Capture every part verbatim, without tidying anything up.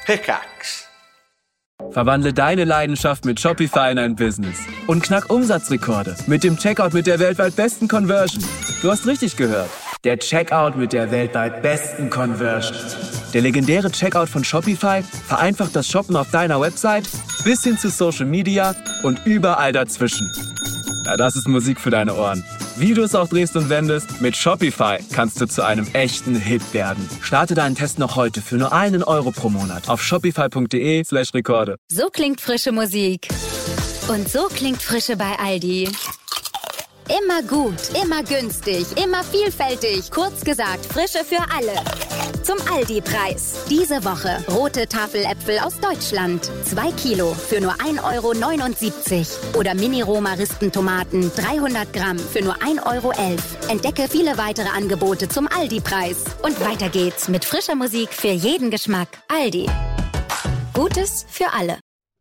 Pickaxe. Verwandle deine Leidenschaft mit Shopify in ein Business und knack Umsatzrekorde mit dem Checkout mit der weltweit besten Conversion. Du hast richtig gehört. Der Checkout mit der weltweit besten Conversion. Der legendäre Checkout von Shopify vereinfacht das Shoppen auf deiner Website bis hin zu Social Media und überall dazwischen. Ja, das ist Musik für deine Ohren. Wie du es auch drehst und wendest, mit Shopify kannst du zu einem echten Hit werden. Starte deinen Test noch heute für nur einen Euro pro Monat auf shopify.de slash Rekorde. So klingt frische Musik. Und so klingt Frische bei Aldi. Immer gut, immer günstig, immer vielfältig. Kurz gesagt, Frische für alle. Zum Aldi-Preis. Diese Woche rote Tafeläpfel aus Deutschland. Zwei Kilo für nur ein Euro neunundsiebzig. Oder Mini-Roma-Ristentomaten dreihundert Gramm für nur ein Euro elf. Entdecke viele weitere Angebote zum Aldi-Preis. Und weiter geht's mit frischer Musik für jeden Geschmack. Aldi. Gutes für alle.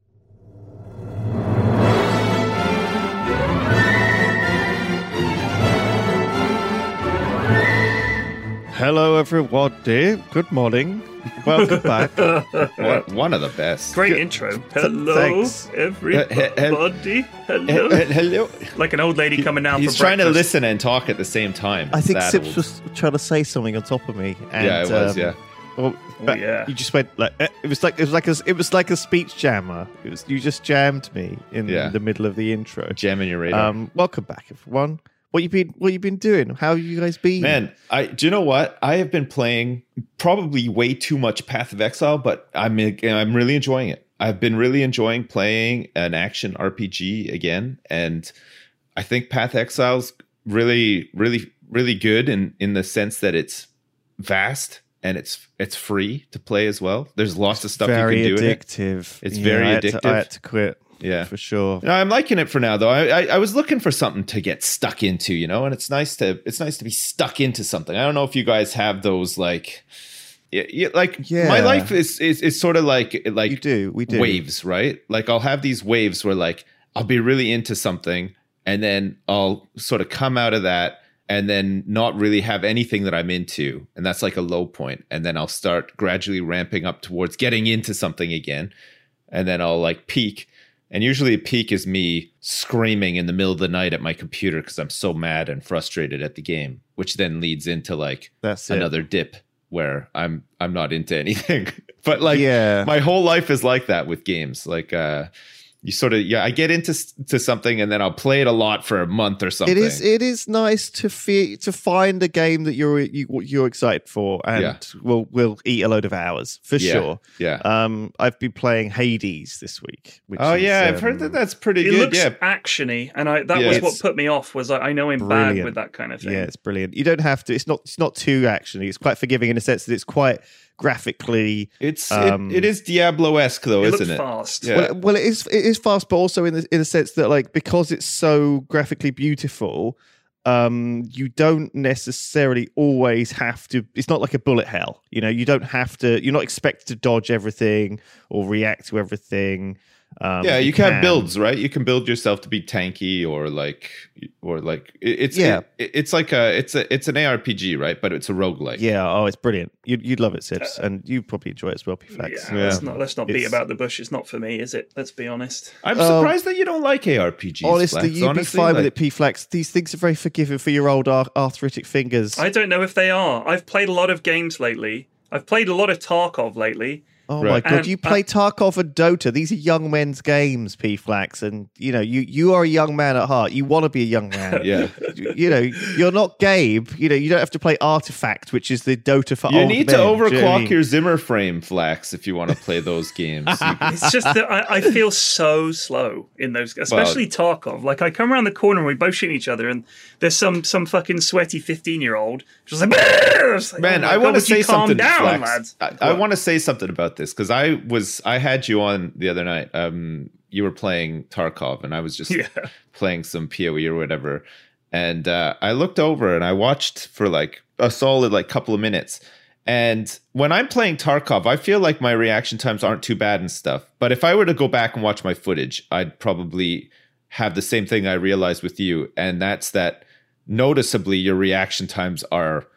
Hello, everybody. Good morning. Welcome back. one, one of the best. Great Good. intro. Hello, Thanks. everybody. Hello. Hello. Like an old lady coming down He's for trying breakfast. to listen and talk at the same time. I think That Sips old. was trying to say something on top of me. And, Yeah, it was, um, yeah. Well, Oh, yeah. You just went like eh, it was like it was like a it was like a speech jammer. It was you just jammed me in Yeah. the middle of the intro. Jamming your radar. Um, welcome back, everyone. What you been What you been doing? How have you guys been? Man, I do you know what? I have been playing probably way too much Path of Exile, but I'm I'm really enjoying it. I've been really enjoying playing an action R P G again, and I think Path of Exile's really, really, really good in in the sense that it's vast and it's it's free to play as well. There's lots of stuff very you can do addictive. in it. It's Yeah, very I had to- addictive. I had to quit. Yeah, for sure. No, I'm liking it for now, though. I, I I was looking for something to get stuck into, you know, and it's nice to it's nice to be stuck into something. I don't know if you guys have those like, yeah, yeah, like Yeah. my life is is is sort of like like You do, we do. waves, right? Like I'll have these waves where like I'll be really into something, and then I'll sort of come out of that, and then not really have anything that I'm into, and that's like a low point, and then I'll start gradually ramping up towards getting into something again, and then I'll like peak. And usually a peak is me screaming in the middle of the night at my computer because I'm so mad and frustrated at the game, which then leads into like That's it. another dip where I'm I'm not into anything. But like Yeah. my whole life is like that with games. Like uh you sort of yeah, I get into to something and then I'll play it a lot for a month or something. It is. It is nice to fe- to find a game that you're you, you're excited for, and Yeah. will will eat a load of hours for Yeah, sure. yeah. Um, I've been playing Hades this week. Which Oh is, yeah, I've um, heard that that's pretty It good. looks Yeah. actiony, and I that Yeah. was It's what put me off. Was I, I know him bad brilliant. with that kind of thing. Yeah, it's brilliant. You don't have to. It's not. It's not too actiony. It's quite forgiving in the sense that it's quite graphically. It's um, it, it is Diablo-esque though, it isn't looks it? fast. Yeah. Well, well, it is. It is fast, but also in the in the sense that like because it's so graphically beautiful, um, you don't necessarily always have to. It's not like a bullet hell. You know, you don't have to. You're not expected to dodge everything or react to everything. Um, yeah, you, can have builds, right? You can build yourself to be tanky or like, or like it, it's Yeah. it- it's like a it's a it's an A R P G, right? But it's a roguelike. Yeah. Oh, it's brilliant. You'd you'd love it, Sips, and you probably enjoy it as well, P Flax. Yeah, let's not let's not beat It's- about the bush. It's not for me, is it? Let's be honest. I'm Um, surprised that you don't like A R P Gs. Honestly, Flax, you'd be honestly, fine with like- it, P Flax. These things are very forgiving for your old ar- arthritic fingers. I don't know if they are. I've played a lot of games lately. I've played a lot of Tarkov lately. Oh Right. my god! And, you play uh, Tarkov and Dota. These are young men's games, P Flax, and you know you you are a young man at heart. You want to be a young man. Yeah. you, you know you're not Gabe. You know you don't have to play Artifact, which is the Dota for You old need men. to Do you know what I overclock mean? your Zimmer frame, Flax, if you want to play those games. You- It's just that I, I feel so slow in those, especially Tarkov. Like I come around the corner and we both shoot each other, and there's some some fucking sweaty fifteen year old just like, it's like, Man, oh my I want God, to would you say calm something, down, Flax. lads. I, I want to say something about this because I was I had you on the other night. Um, you were playing Tarkov, and I was just Yeah. playing some P O E or whatever. And uh, I looked over and I watched for like a solid like couple of minutes. And when I'm playing Tarkov, I feel like my reaction times aren't too bad and stuff. But if I were to go back and watch my footage, I'd probably have the same thing I realized with you, and that's that noticeably your reaction times are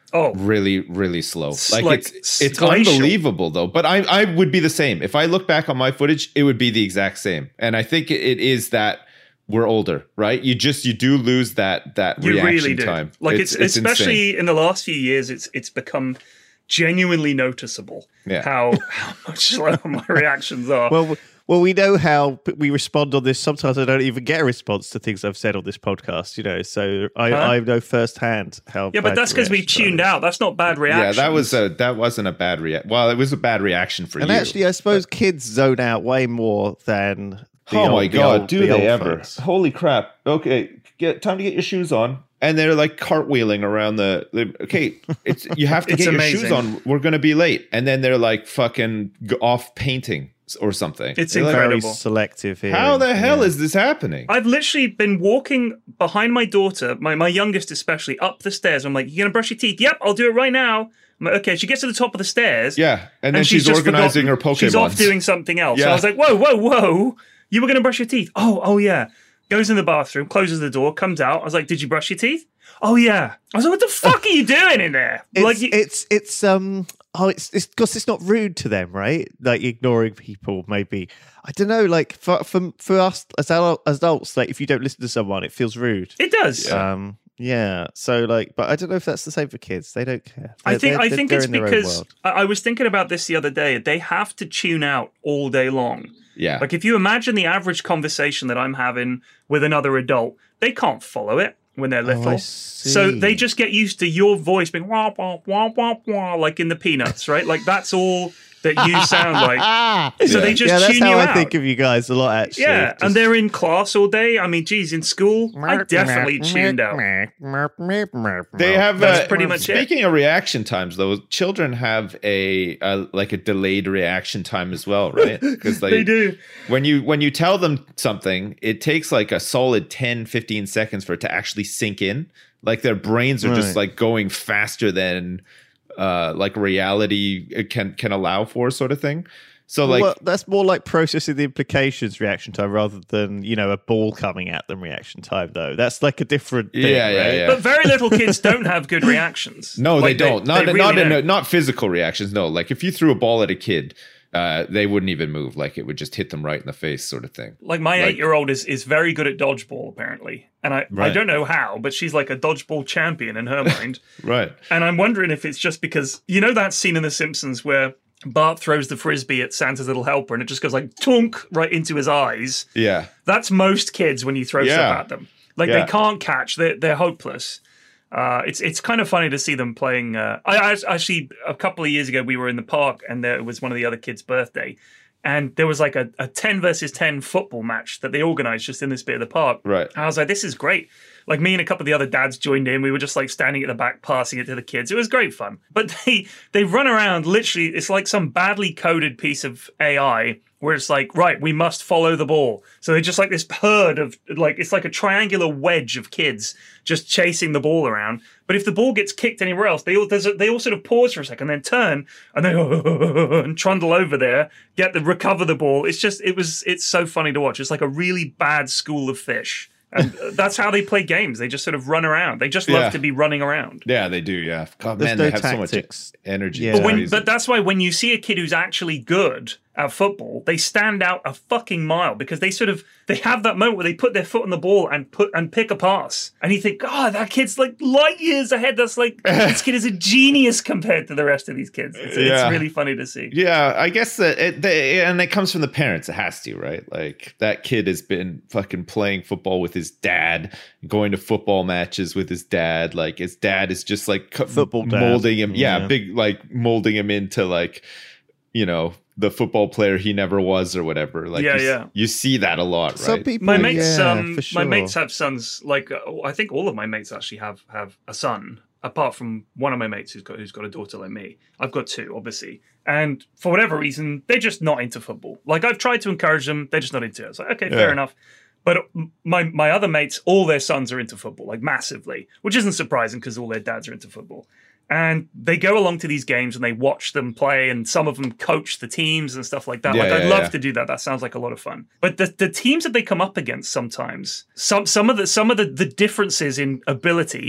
Oh, really, really slow. Like, like it's it's glacial. unbelievable though. But I I would be the same. If I look back on my footage, it would be the exact same. And I think it is that we're older, right? You just you do lose that that you reaction really do. time. Like it's, it's, it's especially insane. in the last few years, it's it's become genuinely noticeable Yeah. how how much slower my reactions are. Well, well, we know how we respond on this. Sometimes I don't even get a response to things I've said on this podcast, you know. So I, Huh? I know firsthand how. yeah, but bad that's because we reaction time tuned is. out. That's not bad Yeah, reaction. that was a that wasn't a bad react. Well, it was a bad reaction for And you. actually, I suppose kids zone out way more than. The oh old, my the god, old- do the they old ever? folks. Holy crap. Okay, get time to get your shoes on. And they're like cartwheeling around the, the okay, it's you have to It's get amazing. your shoes on. We're going to be late. And then they're like fucking g- off painting or something. It's They're like, Very incredible. selective here. how the hell Yeah. is this happening? I've literally been walking behind my daughter, my, my youngest especially, up the stairs. I'm like, you gonna brush your teeth? Yep, I'll do it right now. I'm like, okay, she gets to the top of the stairs. yeah, and then she's, just organizing forgotten. her Pokemon. She's off doing something else. So Yeah. I was like, whoa, whoa, whoa. You were going to brush your teeth. Oh, oh, yeah. Goes in the bathroom, closes the door, comes out. I was like, did you brush your teeth? Oh, yeah. I was like, what the fuck are you doing in there? It's, like, you, it's it's um oh it's it's because it's not rude to them, right? Like ignoring people, maybe. I don't know. Like for for, for us as adult, as adults, like if you don't listen to someone, it feels rude. it does. Um, yeah. So like, but I don't know if that's the same for kids. They don't care. I They're- think they're- I think they're it's in their own because world. I, I was thinking about this the other day. They have to tune out all day long. Yeah. Like if you imagine the average conversation that I'm having with another adult, they can't follow it when they're little. Oh, I So see. they just get used to your voice being wah wah wah wah wah like in the Peanuts, right? Like that's all that you sound like. So they just yeah, that's tune how you I out. think of you guys a lot. Actually, Yeah, Just- and they're in class all day. I mean, geez, in school, I definitely tuned out. They have That's uh, pretty much it. Speaking of reaction times, though, children have a, a like a delayed reaction time as well, right? Because They do. When you when you tell them something, it takes like a solid ten, fifteen seconds for it to actually sink in. Like their brains are just Right. like going faster than uh, like reality can can allow for, sort of thing. So like well, that's more like processing the implications reaction time rather than you know a ball coming at them reaction time. Though that's like a different thing, Yeah, yeah, right? yeah. But very little kids don't have good reactions. No, Like, they don't. not they not really in a, don't. not physical reactions. No, like if you threw a ball at a kid, uh, they wouldn't even move. Like it would just hit them right in the face, sort of thing. Like my Like- eight-year-old is is very good at dodgeball, apparently, and I, I Right. don't know how, but she's like a dodgeball champion in her mind. Right. And I'm wondering if it's just because you know that scene in The Simpsons where Bart throws the frisbee at Santa's little helper and it just goes like tunk right into his eyes. Yeah. That's most kids when you throw Yeah. stuff at them. Like Yeah. they can't catch. They're they're hopeless. Uh, it's it's kind of funny to see them playing. Uh, I, I actually a couple of years ago we were in the park and there was one of the other kids' birthday, and there was like a, a ten versus ten football match that they organized just in this bit of the park. Right. And I was like, this is great. Like me and a couple of the other dads joined in. We were just like standing at the back, passing it to the kids. It was great fun. But they they run around literally. It's like some badly coded piece of A I where it's like, right, we must follow the ball. So they're just like this herd of like it's like a triangular wedge of kids just chasing the ball around. But if the ball gets kicked anywhere else, they all there's a, they all sort of pause for a second, then turn and then and trundle over there, get the recover the ball. It's just it was it's so funny to watch. It's like a really bad school of fish. And that's how they play games. They just sort of run around. They just love Yeah. to be running around. Yeah, they do. Yeah. God, There's man, no they have tactics. so much energy. Yeah. It's But, when, crazy. but that's why when you see a kid who's actually good at football, they stand out a fucking mile because they sort of they have that moment where they put their foot on the ball and put and pick a pass, and you think, God, that kid's like light years ahead. That's like this kid is a genius compared to the rest of these kids. It's, Yeah. it's really funny to see. Yeah, I guess that it, they, and it comes from the parents. It has to, right? Like that kid has been fucking playing football with his dad, going to football matches with his dad. Like his dad is just like co- Football dad. molding him. Yeah, Yeah. big like molding him into like, you know, the football player he never was or whatever. Like Yeah, you, yeah. you see that a lot, right? Some people, My mates, yeah, um, for sure. my mates have sons. Like uh, I think all of my mates actually have have a son. Apart from one of my mates who's got who's got a daughter like me, I've got two, obviously. And for whatever reason, they're just not into football. Like I've tried to encourage them, they're just not into it. It's like okay, fair Yeah. enough. But my my other mates, all their sons are into football, like massively, which isn't surprising because all their dads are into football. And they go along to these games and they watch them play, and some of them coach the teams and stuff like that. Yeah, like I'd yeah, love yeah. to do that. That sounds like a lot of fun. But the, the teams that they come up against sometimes, some some of the some of the, the differences in ability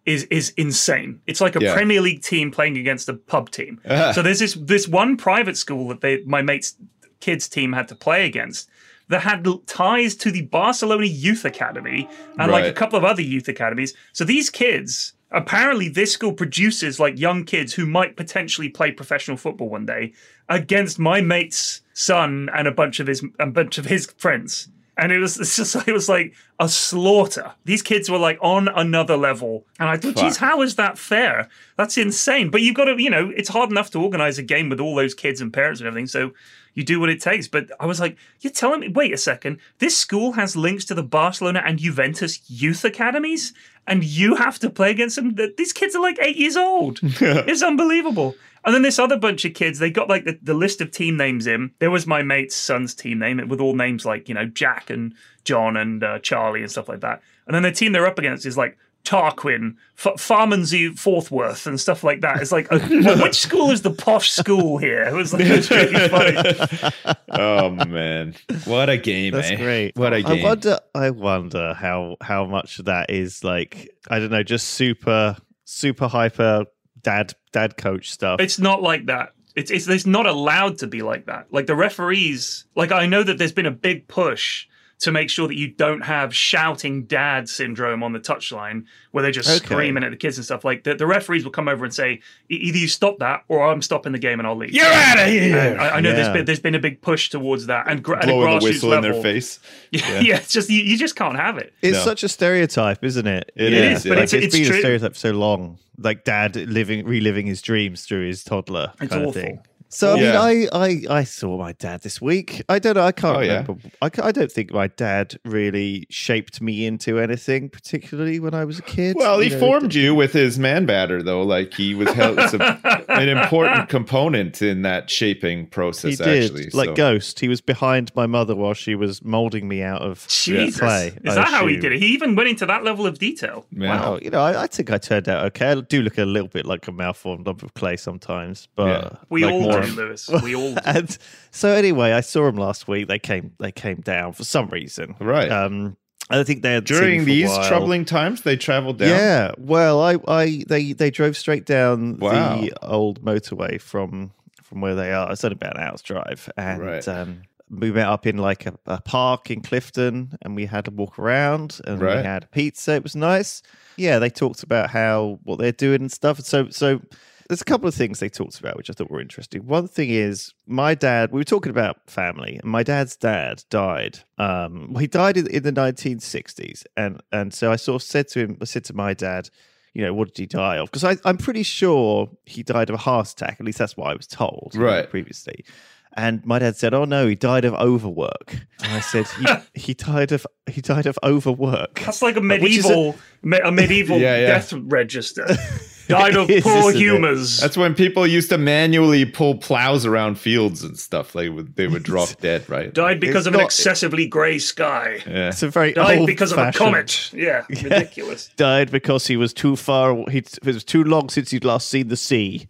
is is insane. It's like a Yeah. Premier League team playing against a pub team. So there's this this one private school that they my mate's kids team had to play against that had l- ties to the Barcelona Youth Academy and like a Right. couple of other youth academies. So these kids, apparently this school produces like young kids who might potentially play professional football one day against my mate's son and a bunch of his a bunch of his friends. And it was it's just it was like a slaughter. These kids were like on another level. And I thought, geez, Fuck. how is that fair? That's insane. But you've got to, you know, it's hard enough to organize a game with all those kids and parents and everything. So you do what it takes. But I was like, you're telling me, wait a second, this school has links to the Barcelona and Juventus youth academies, and you have to play against them? These kids are like eight years old. It's unbelievable. And then this other bunch of kids, they got like the, the list of team names in. There was my mate's son's team name with all names like, you know, Jack and John and uh, Charlie and stuff like that. And then the team they're up against is like Tarquin, F- Farmansey Forthworth and stuff like that. It's like, uh, well, which school is the posh school here? It was, like, it was really funny. Oh man, what a game! That's eh? great. What a game! I wonder. I wonder how how much of that is like I don't know, just super super hyper dad dad coach stuff. It's not like that. It's, it's it's not allowed to be like that. Like the referees, like I know that there's been a big push to make sure that you don't have shouting dad syndrome on the touchline where they're just Okay. screaming at the kids and stuff. Like the, the referees will come over and say, "E- either you stop that or I'm stopping the game and I'll leave. You're out of here! And I, I know there's Yeah. been there's been a big push towards that and, gra- at a Blowing the grassroots whistle level. in their face. Yeah, yeah, it's just you, you just can't have it. It's No. such a stereotype, isn't it? It It is, is, yeah. but Like, it's it's it's been true. a stereotype for so long. Like dad living, reliving his dreams through his toddler It's kind awful. of thing. So I Yeah. mean, I, I I saw my dad this week. I don't know. I can't Oh, yeah. remember. I, ca- I don't think my dad really shaped me into anything, particularly when I was a kid. Well, he You know, formed you with his man batter, though. Like he was held, it's a, an important component in that shaping process. He did, actually, like so. Ghost. He was behind my mother while she was molding me out of Jesus. clay. Is I that how he assume. did it? He even went into that level of detail. Yeah. Wow, you know, I, I think I turned out okay. I do look a little bit like a malformed lump of clay sometimes, but Yeah. We like all more- do, Lewis. We all do. And so anyway, I saw them last week. They came, they came down for some reason, Right. Um, I think they had seen During me for a these while. troubling times, they traveled down. Yeah, well, I, I, they, they drove straight down Wow. the old motorway from from where they are. It's only about an hour's drive, and Right. um, we met up in like a, a park in Clifton, and we had to walk around, and we Right. had pizza. It was nice. Yeah, they talked about how what they're doing and stuff. So, so there's a couple of things they talked about which I thought were interesting. One thing is my dad. We were talking about family, and my dad's dad died. Um, well, he died in, in the nineteen sixties, and and so I sort of said to him, I said to my dad, you know, what did he die of? Because I'm pretty sure he died of a heart attack. At least that's what I was told, you know, Right. previously. And my dad said, "Oh no, he died of overwork." And I said, "He, he died of he died of overwork." That's like a Which is a- medieval, me- a medieval Yeah, yeah. death register. Died of It is, poor isn't it? humours. That's when people used to manually pull plows around fields and stuff. Like would- they would drop dead, right? Died because It's of an not- excessively grey sky. Yeah. It's a very Died old because of a fashioned- comet. Yeah, ridiculous. Died because he was too far. He it was too long since he'd last seen the sea.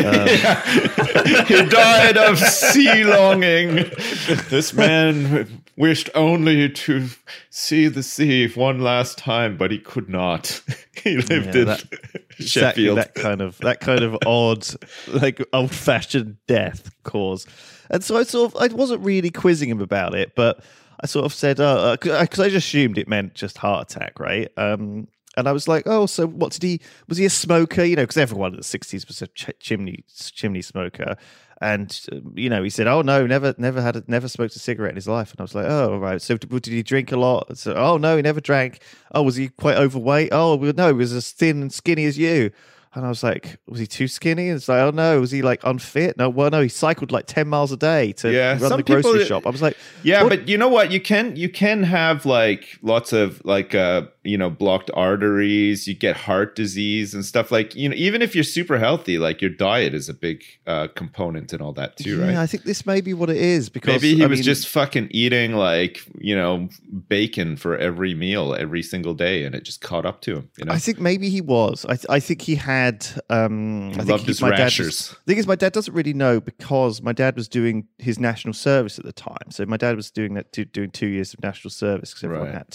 He died of sea longing. This man wished only to see the sea one last time, but he could not. He lived Yeah, in that- Exactly Sheffield. that kind of that kind of odd, like old fashioned death cause. And so I sort of I wasn't really quizzing him about it, but I sort of said, uh, because I just assumed it meant just heart attack, right? Um, and I was like, oh, so what did he? Was he a smoker? You know, because everyone in the sixties was a ch- chimney chimney smoker. And uh, you know, he said, "Oh no, never, never had, a, never smoked a cigarette in his life." And I was like, "Oh, right. So did, did he drink a lot?" So, "Oh no, he never drank." "Oh, was he quite overweight?" "Oh, well, no, he was as thin and skinny as you." And I was like, "Was he too skinny?" And it's like, "Oh no, was he like unfit?" "No, well, no, he cycled like ten miles a day to Yeah, run some the grocery people- shop." I was like, Yeah, what- but you know what? You can you can have like lots of like uh you know blocked arteries. You get heart disease and stuff. Like you know, even if you're super healthy, like your diet is a big uh, component and all that too, yeah, right? I think this may be what it is because Maybe he I was mean, just fucking eating like you know bacon for every meal every single day, and it just caught up to him. You know, I think maybe he was. I, th- I think he had. Um, I think loved he, his my dad rashers. was- the thing is, my dad doesn't really know because my dad was doing his national service at the time. So my dad was doing that, to, doing two years of national service because everyone Right. had to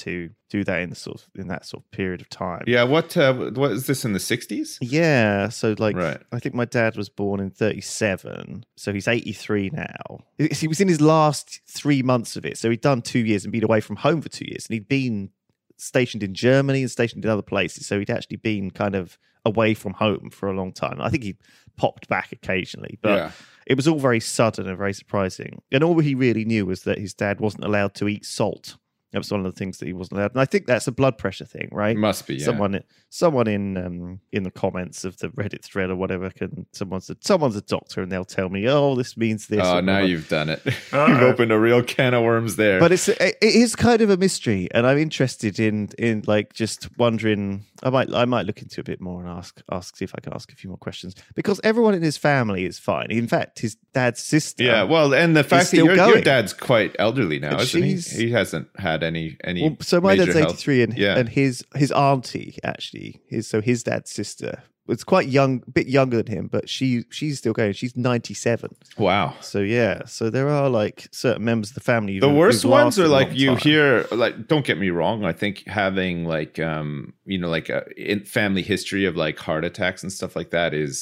do that in the sort of, in that sort of period of time. Yeah, what uh, what is this in the sixties? Yeah, so like Right. I think my dad was born in thirty-seven, so he's eighty-three now. He was in his last three months of it, so he'd done two years and been away from home for two years, and he'd been stationed in Germany and stationed in other places, so he'd actually been kind of away from home for a long time. I think he popped back occasionally, but Yeah. it was all very sudden and very surprising. And all he really knew was that his dad wasn't allowed to eat salt. That was one of the things that he wasn't allowed. And I think that's a blood pressure thing, right? Must be, yeah. Someone, someone in um, in the comments of the Reddit thread or whatever can someone's a, someone's a doctor and they'll tell me, oh, this means this. Oh, or now whatever. you've done it. Uh-oh. You've opened a real can of worms there. But it's it is kind of a mystery, and I'm interested in in like just wondering. I might I might look into it a bit more and ask ask see if I can ask a few more questions, because everyone in his family is fine. In fact, his dad's sister. yeah, well, and the fact that still your, your going. dad's quite elderly now, And isn't he? she's- He hasn't had any any. Well, so my major dad's health- eighty-three, and yeah. and his his auntie actually, his so his dad's sister was quite young, a bit younger than him, but she she's still going. She's ninety-seven. Wow. So yeah, so there are like certain members of the family. The who- worst who've ones lasted are a like long you time. hear, like, don't get me wrong. I think having like, um, you know, like a in family history of like heart attacks and stuff like that is,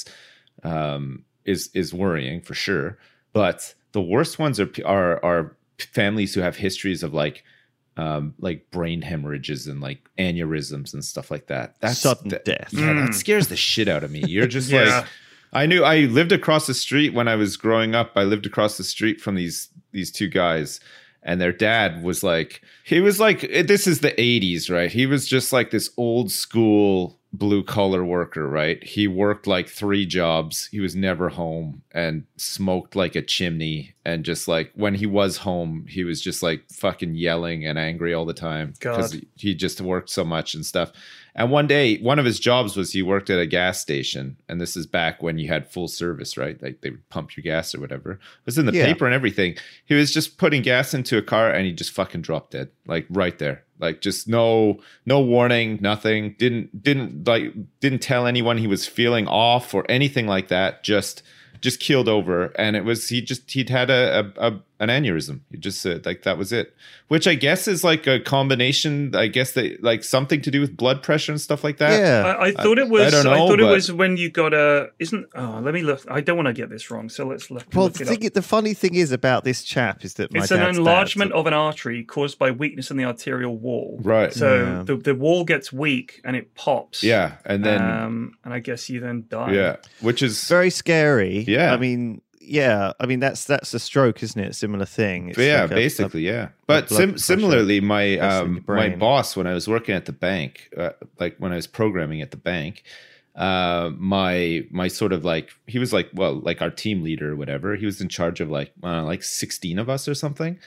um, is, is worrying for sure. But the worst ones are, are, are families who have histories of like, um, like brain hemorrhages and like aneurysms and stuff like that. That's Sudden that- death. Yeah, that scares the shit out of me. You're just Yeah. like, I knew I lived across the street when I was growing up. I lived across the street from these these two guys, and their dad was like, he was like, this is the eighties, right? He was just like this old school blue collar worker, right? He worked like three jobs. He was never home and smoked like a chimney. And just like when he was home, he was just like fucking yelling and angry all the time because God. he just worked so much and stuff. And one day, one of his jobs was he worked at a gas station. And this is back when you had full service, right? Like they would pump your gas or whatever. It was in the Yeah. paper and everything. He was just putting gas into a car and he just fucking dropped dead. Like right there. Like just no no warning, nothing. Didn't didn't like didn't tell anyone he was feeling off or anything like that. Just just keeled over, and it was he just he'd had a, a, a an aneurysm. He just said like that was it, which I guess is like a combination. I guess that like something to do with blood pressure and stuff like that. Yeah. I, I thought it I was. I, don't know, thought it but- was when you got a. Isn't? Oh, let me look. I don't want to get this wrong. So let's look. Well, look the, it thing, up. the funny thing is about this chap is that my It's an dad's enlargement dad, of an artery caused by weakness in the arterial wall. Right. So Yeah. the the wall gets weak and it pops. Yeah, and then um, and I guess you then die. yeah, which is very scary. Yeah. I mean, yeah, I mean that's that's a stroke, isn't it? A similar thing. It's yeah, like a- basically, yeah. But blood sim- pressure similarly, my pressure in um, your my brain. boss when I was working at the bank, uh, like when I was programming at the bank, uh, my my sort of like he was like well like our team leader or whatever. He was in charge of like uh, like sixteen of us or something.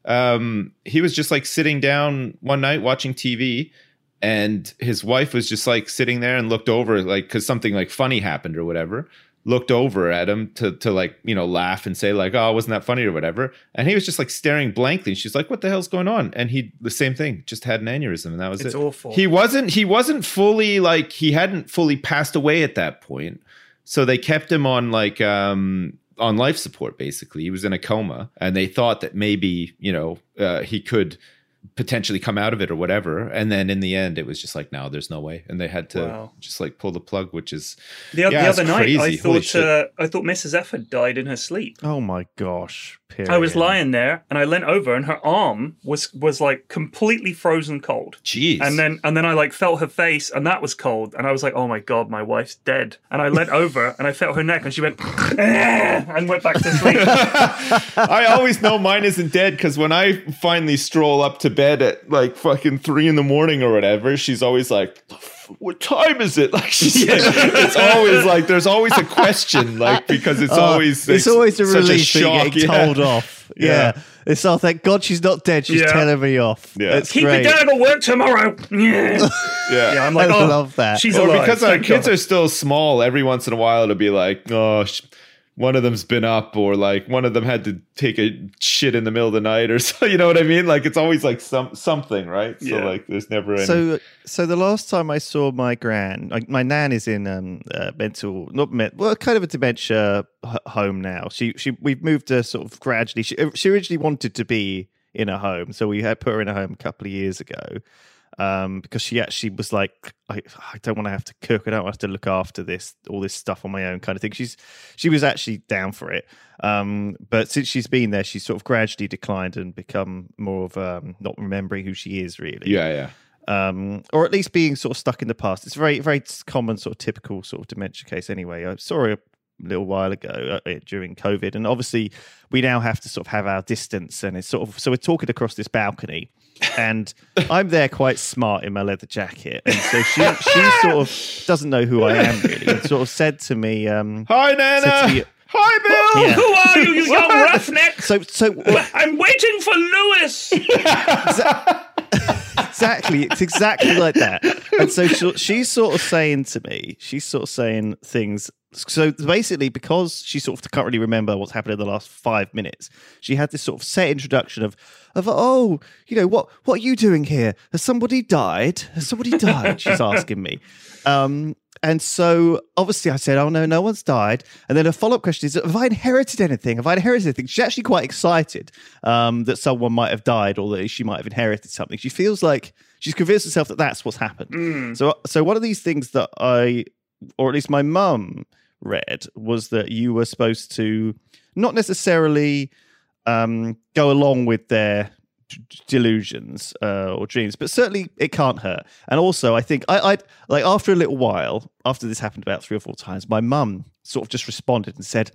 Um, he was just like sitting down one night watching T V. And his wife was just like sitting there and looked over, like, because something like funny happened or whatever, looked over at him to, to like, you know, laugh and say like, oh, wasn't that funny or whatever. And he was just like staring blankly. She's like, what the hell's going on? And he, the same thing, just had an aneurysm and that was It's it. awful. He wasn't, he wasn't fully like, he hadn't fully passed away at that point. So they kept him on like, um, on life support, basically. He was in a coma and they thought that maybe, you know, uh, he could potentially come out of it or whatever, and then in the end it was just like no, there's no way, and they had to Wow. just like pull the plug, which is The, yeah, the it's other night, crazy. I Holy thought shit. uh, I thought Missus F had died in her sleep. Oh my gosh! Period. I was lying there and I leant over and her arm was was like completely frozen cold. Jeez. And then and then I like felt her face and that was cold and I was like, oh my god, my wife's dead. And I leant over and I felt her neck and she went and went back to sleep. I always know mine isn't dead because when I finally stroll up to bed at like fucking three in the morning or whatever, she's always like, what time is it? Like she's like, it's always like there's always a question, like because it's Oh, it's always like, always a such relief that you're shock. getting Yeah. told off. Yeah. Yeah. It's all thank God she's not dead. She's Yeah. telling me off. Yeah. It's Keep great. it down, I'll work tomorrow. Yeah, Yeah. yeah I'm like, I oh, love that. She's Well, alive. because our thank kids God. are still small, every once in a while it'll be like, oh, sh- one of them's been up, or like one of them had to take a shit in the middle of the night, or so. You know what I mean? Like it's always like some something, right? So Yeah. like there's never any. So, so the last time I saw my gran, like my nan is in um uh, mental, not men, well, kind of a dementia h- home now. She, she, we've moved her sort of gradually. She, she originally wanted to be in a home, so we had put her in a home a couple of years ago. um, because she actually was like, I, I don't want to have to cook. I don't want to have to look after this, all this stuff on my own kind of thing. She's she was actually down for it. Um, but since she's been there, she's sort of gradually declined and become more of um, not remembering who she is really. Yeah, yeah. Um, or at least being sort of stuck in the past. It's a very, very common sort of typical sort of dementia case anyway. I saw her a little while ago uh, during COVID, and obviously we now have to sort of have our distance, and it's sort of, so we're talking across this balcony, and I'm there quite smart in my leather jacket, and so she she sort of doesn't know who I am really, and sort of said to me, um, "Hi, Nana. Me, Hi, Bill. Yeah. Who are you, you young roughneck? So, so I'm waiting for Lewis." Exactly, it's exactly like that. And so she, she's sort of saying to me, she's sort of saying things. So basically, because she sort of can't really remember what's happened in the last five minutes, she had this sort of set introduction of, of oh, you know, what what are you doing here? Has somebody died? Has somebody died? She's asking me. Um, and so obviously I said, oh, no, no one's died. And then her follow-up question is, have I inherited anything? Have I inherited anything? She's actually quite excited um, that someone might have died or that she might have inherited something. She feels like she's convinced herself that that's what's happened. Mm. So, so one of these things that I, or at least my mum read, was that you were supposed to not necessarily um, go along with their d- delusions uh, or dreams, but certainly it can't hurt. And also, I think I, I like after a little while, after this happened about three or four times, my mum sort of just responded and said,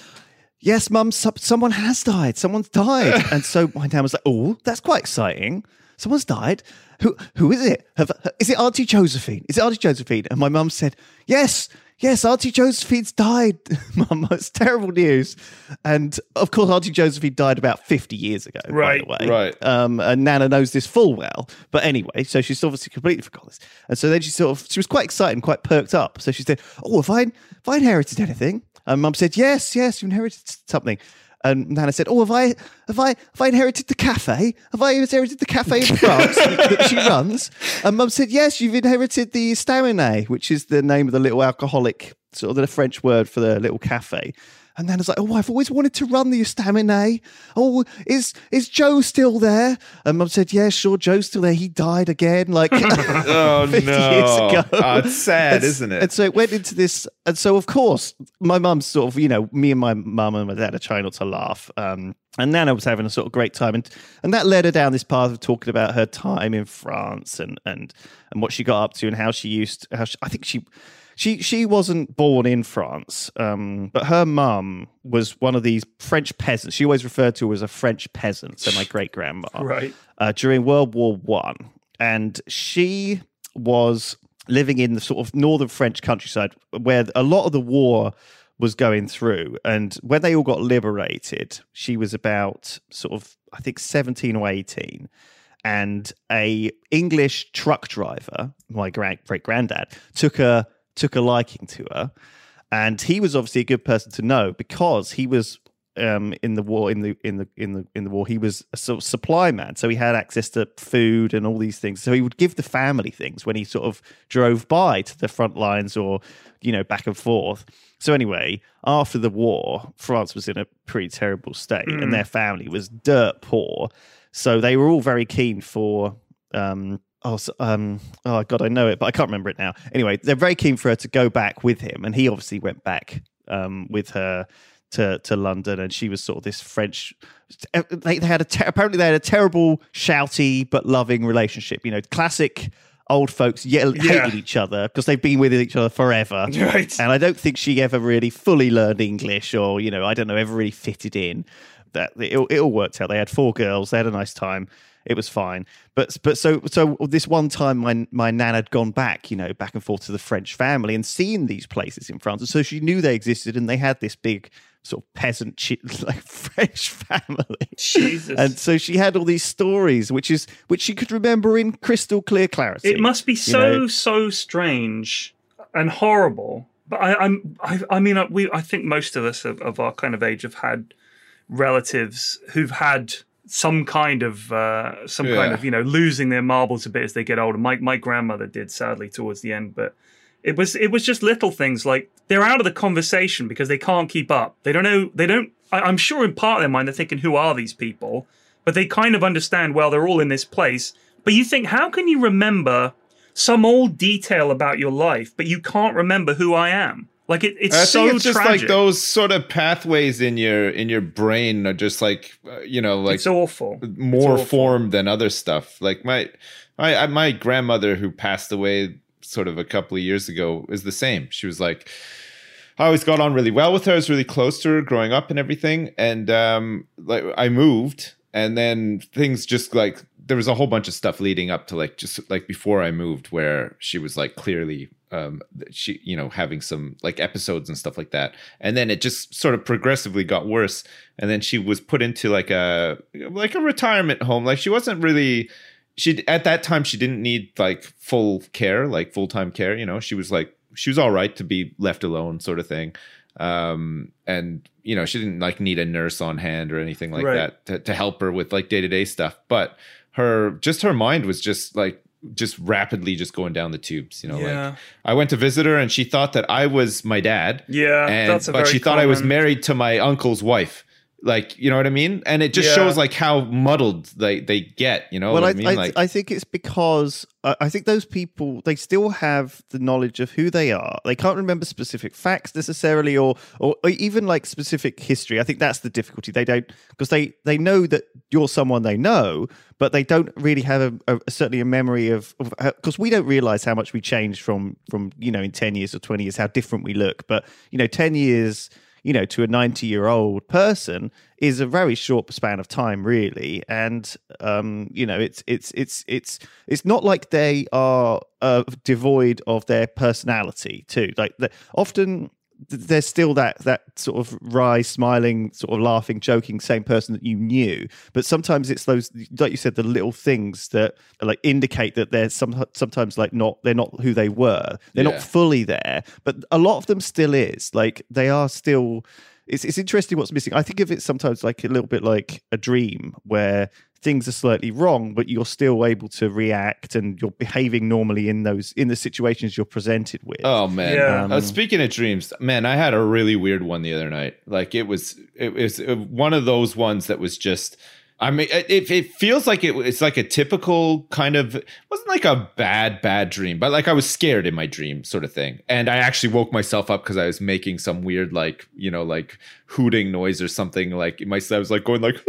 "Yes, mum, so- someone has died. Someone's died." And so my dad was like, "Oh, that's quite exciting. Someone's died. Who who is it? Have, is it Auntie Josephine? Is it Auntie Josephine?" And my mum said, "Yes, yes, Auntie Josephine's died." Mum, it's terrible news. And of course, Auntie Josephine died about fifty years ago, right, by the way. Right. Um, and Nana knows this full well. But anyway, so she's obviously completely forgot this. And so then she sort of, she was quite excited and quite perked up. So she said, "Oh, have I, have I inherited anything?" And Mum said, "Yes, yes, you inherited something." And Nana said, "Oh, have I, have I, have I inherited the cafe? Have I inherited the cafe in France that she runs?" And Mum said, "Yes, you've inherited the Staminet, which is the name of the little alcoholic, sort of the French word for the little cafe." And Nana's like, "Oh, I've always wanted to run the Staminet. Oh, is is Joe still there?" And Mum said, "Yeah, sure, Joe's still there. He died again, like oh fifty no, years ago." Oh, it's sad, and, isn't it? And so it went into this, and so of course, my mum's sort of, you know, me and my mum and my dad are trying not to laugh. Um, and Nana was having a sort of great time, and and that led her down this path of talking about her time in France and and and what she got up to and how she used, how she, I think she. She she wasn't born in France, um, but her mum was one of these French peasants. She always referred to her as a French peasant, so my great-grandma, right, uh, during World War One. And she was living in the sort of northern French countryside where a lot of the war was going through. And when they all got liberated, she was about sort of, I think, seventeen or eighteen. And a English truck driver, my great-granddad, took her... took a liking to her, and he was obviously a good person to know because he was um, in the war. In the in the in the in the war, he was a sort of supply man, so he had access to food and all these things. So he would give the family things when he sort of drove by to the front lines or, you know, back and forth. So anyway, after the war, France was in a pretty terrible state, mm. and their family was dirt poor. So they were all very keen for. Um, Oh, so, um, oh God, I know it, but I can't remember it now. Anyway, they're very keen for her to go back with him, and he obviously went back um, with her to to London, and she was sort of this French. They, they had a ter- apparently they had a terrible, shouty but loving relationship. You know, classic old folks yell, yeah. hating each other because they've been with each other forever. Right. And I don't think she ever really fully learned English, or, you know, I don't know, ever really fitted in. That it, it all worked out. They had four girls. They had a nice time. It was fine. But but so so this one time my my nan had gone back, you know, back and forth to the French family and seen these places in France. And so she knew they existed, and they had this big sort of peasant like French family. Jesus. And so she had all these stories, which is which she could remember in crystal clear clarity. It must be so, know? so strange and horrible. But I, I'm I, I mean we I think most of us of, of our kind of age have had relatives who've had some kind of uh, some yeah. kind of, you know, losing their marbles a bit as they get older. My my grandmother did, sadly, towards the end, but it was it was just little things like they're out of the conversation because they can't keep up. They don't know. They don't. I, I'm sure in part of their mind they're thinking, "Who are these people?" But they kind of understand. Well, they're all in this place. But you think, how can you remember some old detail about your life, but you can't remember who I am? Like it, it's I so think it's just tragic. like those sort of pathways in your in your brain are just like uh, you know like it's awful. more it's awful. formed than other stuff. Like my my my grandmother who passed away sort of a couple of years ago is the same. She was like, I always got on really well with her. I was really close to her growing up and everything. And um, like I moved, and then things just like there was a whole bunch of stuff leading up to like just like before I moved, where she was like clearly um, she you know having some like episodes and stuff like that. And then it just sort of progressively got worse. And then she was put into like a like a retirement home. Like she wasn't really. She at that time she didn't need like full care, like full time care. You know, she was like. She was all right to be left alone sort of thing. Um, and, you know, she didn't like need a nurse on hand or anything like right. that to, to help her with like day-to-day stuff. But her, just her mind was just like, just rapidly just going down the tubes, you know, yeah. like I went to visit her and she thought that I was my dad. Yeah. And, that's a but very she thought common... I was married to my uncle's wife. Like, you know what I mean? And it just yeah. shows like how muddled they, they get, you know well, what I, I mean? I, like, I think it's because uh, I think those people, they still have the knowledge of who they are. They can't remember specific facts necessarily or, or, or even like specific history. I think that's the difficulty. They don't, because they, they know that you're someone they know, but they don't really have a, a certainly a memory of, because we don't realize how much we changed from, from, you know, in ten years or twenty years, how different we look. But, you know, ten years, you know, to a ninety-year-old person is a very short span of time, really. And um, you know, it's it's it's it's it's not like they are uh, devoid of their personality too. Like often there's still that that sort of wry, smiling, sort of laughing, joking, same person that you knew. But sometimes it's those, like you said, the little things that like indicate that they're some sometimes like not they're not who they were. They're yeah. not fully there, but a lot of them still is. Like they are still. It's it's interesting what's missing. I think of it sometimes like a little bit like a dream where things are slightly wrong, but you're still able to react and you're behaving normally in those in the situations you're presented with. Oh man! Yeah. Um, uh, speaking of dreams, man, I had a really weird one the other night. Like it was, it was one of those ones that was just. I mean, it, it feels like it, it's like a typical kind of, it wasn't like a bad, bad dream, but like I was scared in my dream sort of thing. And I actually woke myself up because I was making some weird, like, you know, like hooting noise or something. Like my, I was like going like,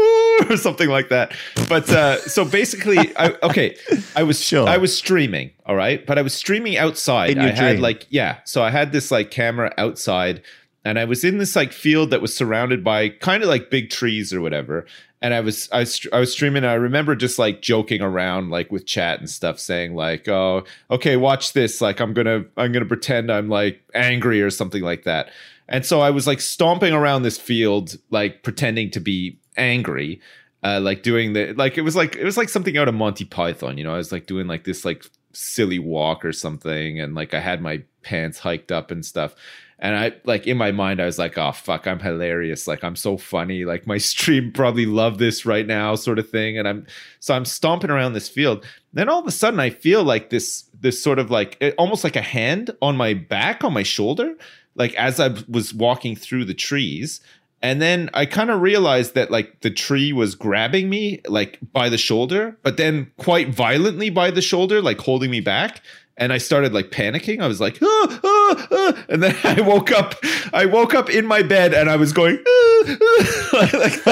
or something like that. But uh, so basically, I, okay, I was, Sure. I was streaming. All right. But I was streaming outside. In your I had dream. like, yeah. So I had this like camera outside and I was in this like field that was surrounded by kind of like big trees or whatever. And I was I was I was streaming. And I remember just like joking around like with chat and stuff, saying like, "Oh, okay, watch this. Like, I'm gonna I'm gonna pretend I'm like angry or something like that." And so I was like stomping around this field, like pretending to be angry, uh, like doing the like it was like it was like something out of Monty Python. You know, I was like doing like this like silly walk or something, and like I had my pants hiked up and stuff. And I like in my mind, I was like, oh, fuck, I'm hilarious. Like, I'm so funny. Like my stream probably love this right now sort of thing. And I'm so I'm stomping around this field. Then all of a sudden I feel like this, this sort of like it, almost like a hand on my back, on my shoulder, like as I was walking through the trees. And then I kind of realized that like the tree was grabbing me like by the shoulder, but then quite violently by the shoulder, like holding me back. And I started like panicking. I was like, ah, ah, ah. And then I woke up. I woke up in my bed and I was going, ah, ah, like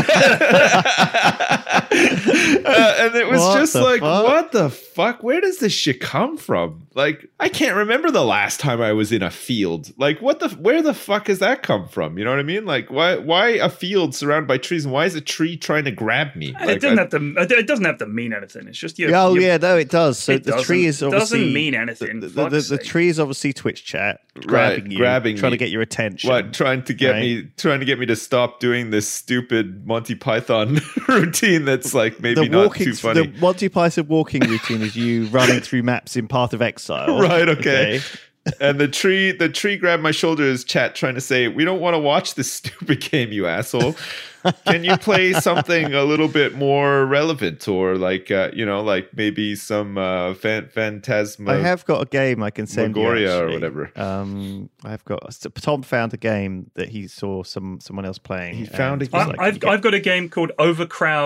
that. uh, and it was What just the like, fuck? what the fuck? Where does this shit come from? Like, I can't remember the last time I was in a field. Like, what the? Where the fuck has that come from? You know what I mean? Like, why? Why a field surrounded by trees? And why is a tree trying to grab me? And Like, it doesn't I- have to. It doesn't have to mean anything. It's just you. Yeah, oh you- yeah, no, it does. So It the tree is doesn't- obviously doesn't mean anything, The, the, fuck's the, the sake. tree is obviously Twitch chat grabbing you, grabbing trying me. to get your attention. What, trying to get right? me trying to get me to stop doing this stupid Monty Python routine that's like maybe the not walking, too funny. the Monty Python walking routine is you running through maps in Path of Exile. Right, okay. And the tree the tree grabbed my shoulder as chat trying to say, we don't want to watch this stupid game, you asshole. Can you play something a little bit more relevant or like uh, you know, like maybe some uh fan- Phantasma I have got a game I can send you. Magoria or actually. whatever. Um, I've got so Tom found a game that he saw some someone else playing. He found and a he's game? like, I, I've you get- I've got a game called Overcrowd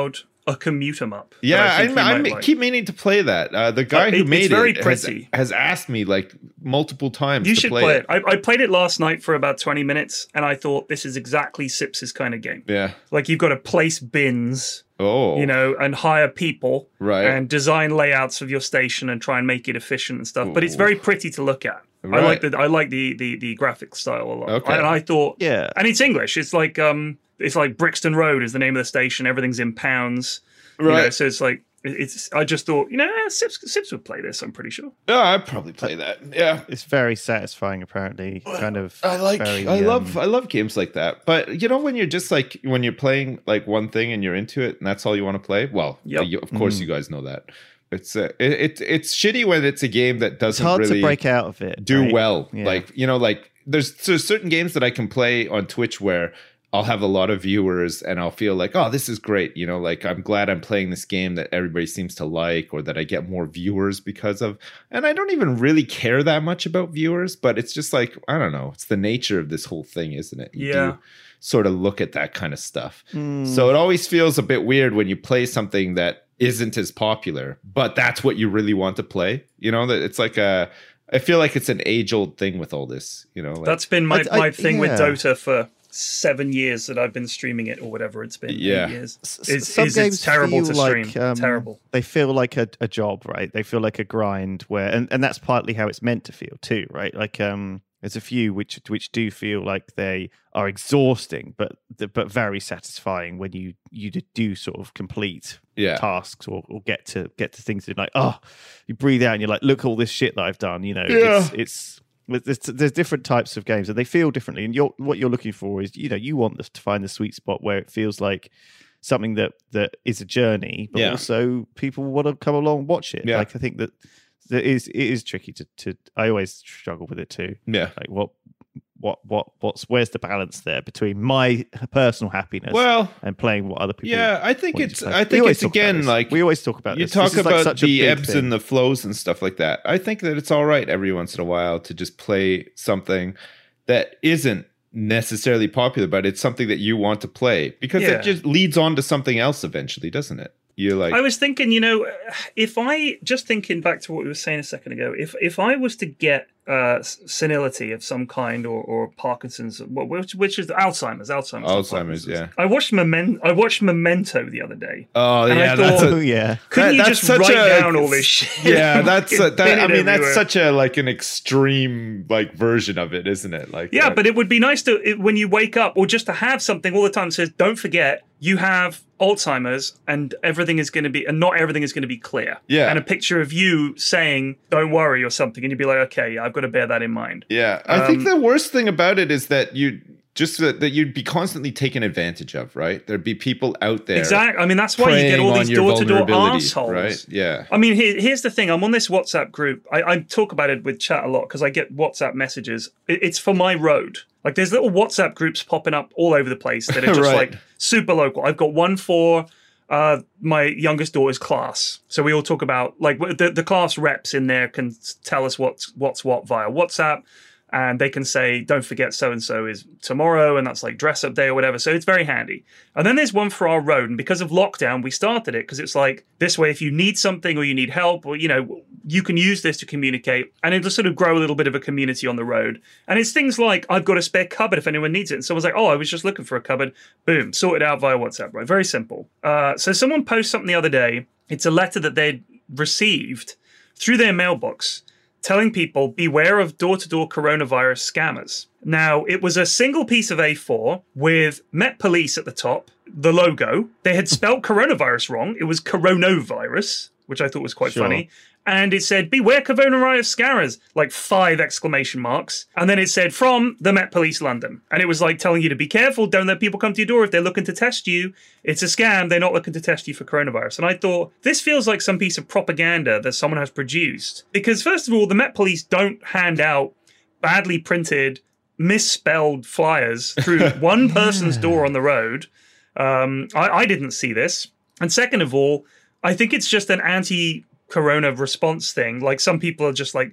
a commute 'em up. that Yeah, I, think I, you I, might like. keep meaning to play that. Uh, the guy Uh, who it- it's made very it has, pretty. has asked me like multiple times You to should play, play it. it. I, I played it last night for about twenty minutes, and I thought this is exactly Sips's kind of game. Yeah. Like you've got to place bins, Oh. you know, and hire people, Right. and design layouts of your station and try and make it efficient and stuff. But it's Ooh. very pretty to look at. I Right. like the I like the the the graphic style a lot. Okay. And I thought, Yeah. and it's English. It's like um, it's like Brixton Road is the name of the station. Everything's in pounds, you Right. know, so it's like it's. I just thought, you know, eh, Sips Sips would play this. I'm pretty sure. Yeah, I'd probably play that. Yeah. It's very satisfying, apparently. Kind of. I like very, I um, love I love games like that. But you know when you're just like when you're playing like one thing and you're into it and that's all you want to play? Well, Yep. you, of course Mm. you guys know that. It's uh, it, it it's shitty when it's a game that It's doesn't hard really to break out of it. do right? well. Yeah. Like, you know, like there's there's certain games that I can play on Twitch where I'll have a lot of viewers and I'll feel like, oh, this is great. You know, like I'm glad I'm playing this game that everybody seems to like or that I get more viewers because of. And I don't even really care that much about viewers, but it's just like, I don't know. It's the nature of this whole thing, isn't it? You Yeah. do sort of look at that kind of stuff. Mm. So it always feels a bit weird when you play something that isn't as popular, but that's what you really want to play. You know, that it's like a, I feel like it's an age old thing with all this, you know, like, That's been my, I- I- my thing with yeah. Dota for seven years that I've been streaming it or whatever it's been. Yeah. eight years. S- It's, some it's, games it's terrible feel to stream. like, um, terrible. They feel like a, a job, right? They feel like a grind where, and, and that's partly how it's meant to feel too, right? Like, um, there's a few which which do feel like they are exhausting, but but very satisfying when you you do sort of complete yeah. tasks or, or get to get to things that like, oh, you breathe out and you're like, look all this shit that I've done. You know, Yeah. it's it's there's, there's different types of games and they feel differently. And you're what you're looking for is, you know, you want this to find the sweet spot where it feels like something that that is a journey, but Yeah. also people want to come along and watch it. Yeah. Like I think that that is it is tricky to to. I always struggle with it too. Yeah. Like what what what what's where's the balance there between my personal happiness Well, and playing what other people. yeah, I think want you it's, to play? I We think always it's talk about again this. like we always talk about you this. talk This is like about such a the big ebbs thing. and the flows and stuff like that. I think that it's all right every once in a while to just play something that isn't necessarily popular, but it's something that you want to play because Yeah. it just leads on to something else eventually, doesn't it? You're like, I was thinking, you know, if I just thinking back to what we were saying a second ago, if if I was to get uh, senility of some kind or, or Parkinson's, which which is Alzheimer's, Alzheimer's, not Alzheimer's, yeah. I watched Memento. I watched Memento the other day. oh and I yeah, thought- that's a, Oh yeah. Couldn't That- you that's just such write a- down all this shit? yeah, that's a, Fucking that, pin I it mean, that's everywhere. such a like an extreme like version of it, isn't it? Like, Yeah, uh, but it would be nice to it, when you wake up, or just to have something all the time that says, "Don't forget, you have Alzheimer's, and everything is going to be, and not everything is going to be clear." Yeah. and a picture of you saying, "Don't worry" or something, and you'd be like, "Okay, yeah, I've got to bear that in mind." yeah, I think Um, the worst thing about it is that you just that, that you'd be constantly taken advantage of, right? There'd be people out there Exactly. I mean, that's why you get preying all on these your door-to-door vulnerability, assholes. right? Yeah. I mean, here, here's the thing. I'm on this WhatsApp group. I, I talk about it with chat a lot because I get WhatsApp messages. It, it's for my road. Like, there's little WhatsApp groups popping up all over the place that are just Right. like super local. I've got one for uh, my youngest daughter's class. So we all talk about, like, the, the class reps in there can tell us what's, what's what via WhatsApp. And they can say, don't forget so-and-so is tomorrow, and that's like dress up day or whatever. So it's very handy. And then there's one for our road. And because of lockdown, we started it because it's like, this way, if you need something or you need help, or, you know, you can use this to communicate. And it'll sort of grow a little bit of a community on the road. And it's things like, I've got a spare cupboard if anyone needs it. And someone's like, oh, I was just looking for a cupboard. Boom, sorted out via WhatsApp, right? Very simple. Uh, so someone posted something the other day. It's a letter that they'd received through their mailbox, telling people, beware of door-to-door coronavirus scammers. Now, it was a single piece of A four with Met Police at the top, the logo. They had spelt coronavirus wrong. It was coronavirus, which I thought was quite Sure. funny. And it said, beware coronavirus scammers, like five exclamation marks. And then it said, from the Met Police London. And it was like telling you to be careful, don't let people come to your door if they're looking to test you. It's a scam, they're not looking to test you for coronavirus. And I thought, this feels like some piece of propaganda that someone has produced. Because first of all, the Met Police don't hand out badly printed, misspelled flyers through one person's door on the road. Um, I, I didn't see this. And second of all, I think it's just an anti-corona response thing. Like, some people are just like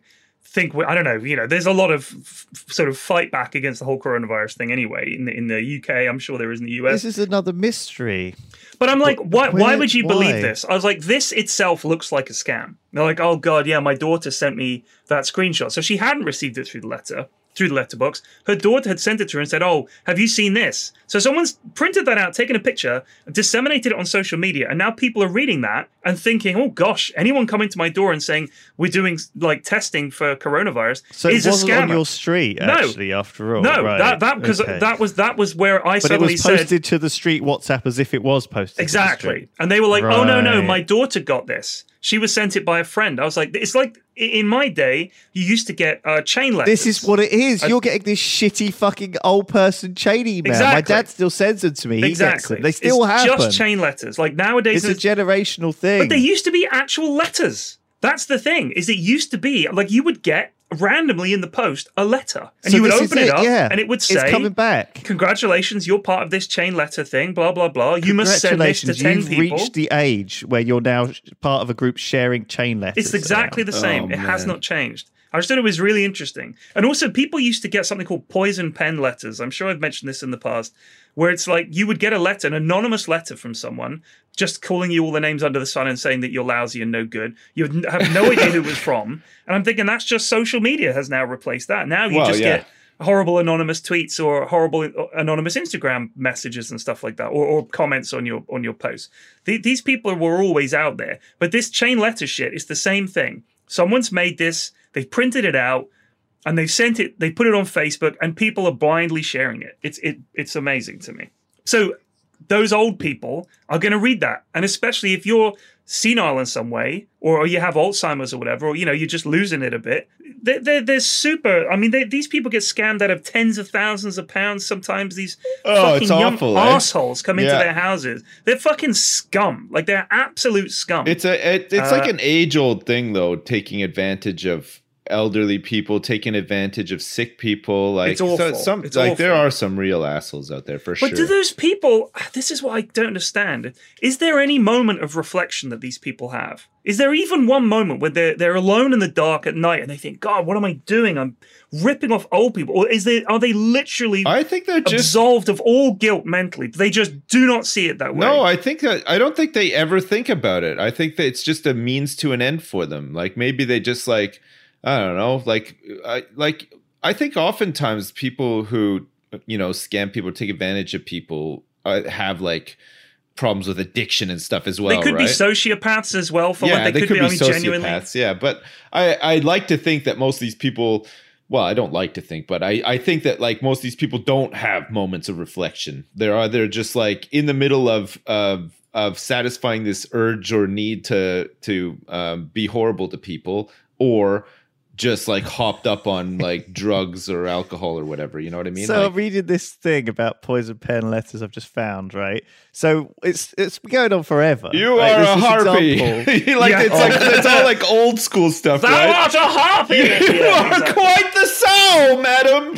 think I don't know. You know, there's a lot of f- sort of fight back against the whole coronavirus thing anyway. In the, in the U K, I'm sure there is in the U S. This is another mystery. But I'm like, why? Where, why would you why? believe this? I was like, this itself looks like a scam. They're like, oh god, yeah, my daughter sent me that screenshot. So she hadn't received it through the letter. Through the letterbox, her daughter had sent it to her and said, "Oh, have you seen this?" So someone's printed that out, taken a picture, disseminated it on social media, and now people are reading that and thinking, "Oh gosh, anyone coming to my door and saying we're doing like testing for coronavirus So is it a wasn't scammer." on your street, No. actually. After all, No, right. that that because Okay. that was that was where I But it suddenly was said posted to the street WhatsApp as if it was posted. exactly, To the street. and they were like, "Oh no, no, Right. my daughter got this. She was sent it by a friend." I was like, "It's like in my day, you used to get uh, chain letters." This is what it is. I- You're getting this shitty fucking old person chain email. My Exactly. dad still sends them to me. He gets exactly. them. They still it's happen. just chain letters. Like nowadays, It's a there's- generational thing. But they used to be actual letters. That's the thing. Is it used to be like you would get randomly in the post a letter, and So you would this open is it up, yeah. and it would it's say, coming back. "Congratulations, you're part of this chain letter thing." Blah blah blah. You must send this to Congratulations, ten you've people. reached the age where you're now sh- part of a group sharing chain letters. It's exactly around. the same. Oh, it has man. not changed. I just thought it was really interesting. And also, people used to get something called poison pen letters. I'm sure I've mentioned this in the past, where it's like you would get a letter, an anonymous letter from someone, just calling you all the names under the sun and saying that you're lousy and no good. You would have no idea who it was from. And I'm thinking that's just social media has now replaced that. Now you Well, just yeah. get horrible anonymous tweets or horrible anonymous Instagram messages and stuff like that, or, or comments on your on your posts. The, these people were always out there, but this chain letter shit is the same thing. Someone's made this, they've printed it out, and they've sent it. They put it on Facebook, and people are blindly sharing it. It's it it's amazing to me. So those old people are going to read that, and especially if you're senile in some way, or you have Alzheimer's or whatever, or you know you're just losing it a bit. They're, they're, they're super. I mean, they, these people get scammed out of tens of thousands of pounds. Sometimes these Oh, fucking it's young awful, eh? assholes come into Yeah. their houses. They're fucking scum. Like they're absolute scum. It's a it, it's Uh, like an age old thing though, taking advantage of elderly people, taking advantage of sick people. Like It's awful. So, some It's like there awful. are some real assholes out there for But sure. do those people, this is what I don't understand. Is there any moment of reflection that these people have? Is there even one moment where they're, they're alone in the dark at night and they think, God, what am I doing? I'm ripping off old people. Or is there, are they literally I think they're just absolved of all guilt mentally? They just do not see it that way. No, I think that I don't think they ever think about it. I think that it's just a means to an end for them. Like maybe they just like I don't know, like I like I think oftentimes people who you know scam people, take advantage of people, uh, have like problems with addiction and stuff as well. They could right? be sociopaths as well. For yeah, what they, they could, be, I mean, sociopaths. genuinely. Yeah, but I I like to think that most of these people. Well, I don't like to think, but I, I think that like most of these people don't have moments of reflection. They're either just like in the middle of of of satisfying this urge or need to to um, be horrible to people, or just like hopped up on like drugs or alcohol or whatever. You know what I mean? So Like- I'm reading this thing about poison pen letters I've just found, right? So it's it's been going on forever. you Like, are there's a this harpy. example- like Yeah. it's like it's all like old school stuff, Thou right? art a harpy! You Yeah, are exactly. quite the sow, madam.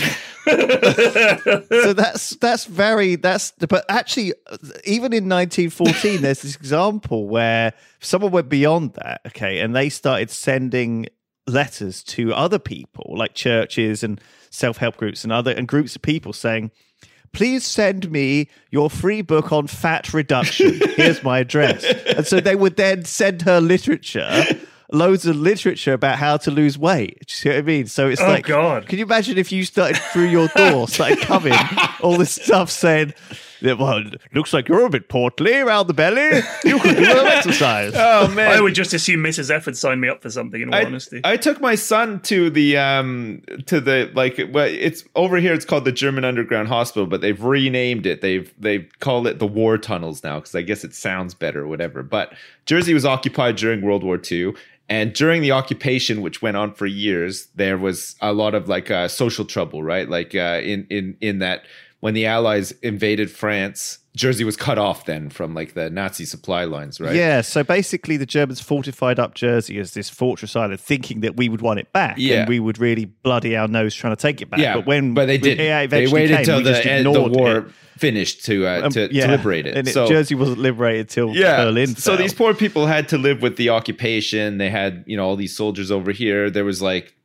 so that's that's very that's but actually even in nineteen fourteen there's this example where someone went beyond that, okay, and they started sending letters to other people like churches and self-help groups and other and groups of people saying, please send me your free book on fat reduction. Here's my address. And so they would then send her literature, loads of literature about how to lose weight. Do you see what I mean? So it's Oh, like, God. can you imagine if you started through your door, started coming, all this stuff saying, well, looks like you're a bit portly around the belly. You could do a little exercise. Oh man, I would just assume Missus F would sign me up for something, in all I, honesty. I took my son to the um to the like well it's over here it's called the German Underground Hospital, but they've renamed it. They've they've called it the War Tunnels now because I guess it sounds better or whatever. But Jersey was occupied during World War Two. And during the occupation, which went on for years, there was a lot of like uh, social trouble, right? Like uh, in in in that when the Allies invaded France, Jersey was cut off then from like the Nazi supply lines, right? Yeah, so basically the Germans fortified up Jersey as this fortress island, thinking that we would want it back, Yeah. and we would really bloody our nose trying to take it back. Yeah, but when but they we- did. yeah, They eventually waited came, till we the just end, the ignored war it. finished to uh, Um, to, yeah, to liberate it. And so Jersey wasn't liberated till yeah, Berlin so fell. these poor people had to live with the occupation. They had you know all these soldiers over here. There was like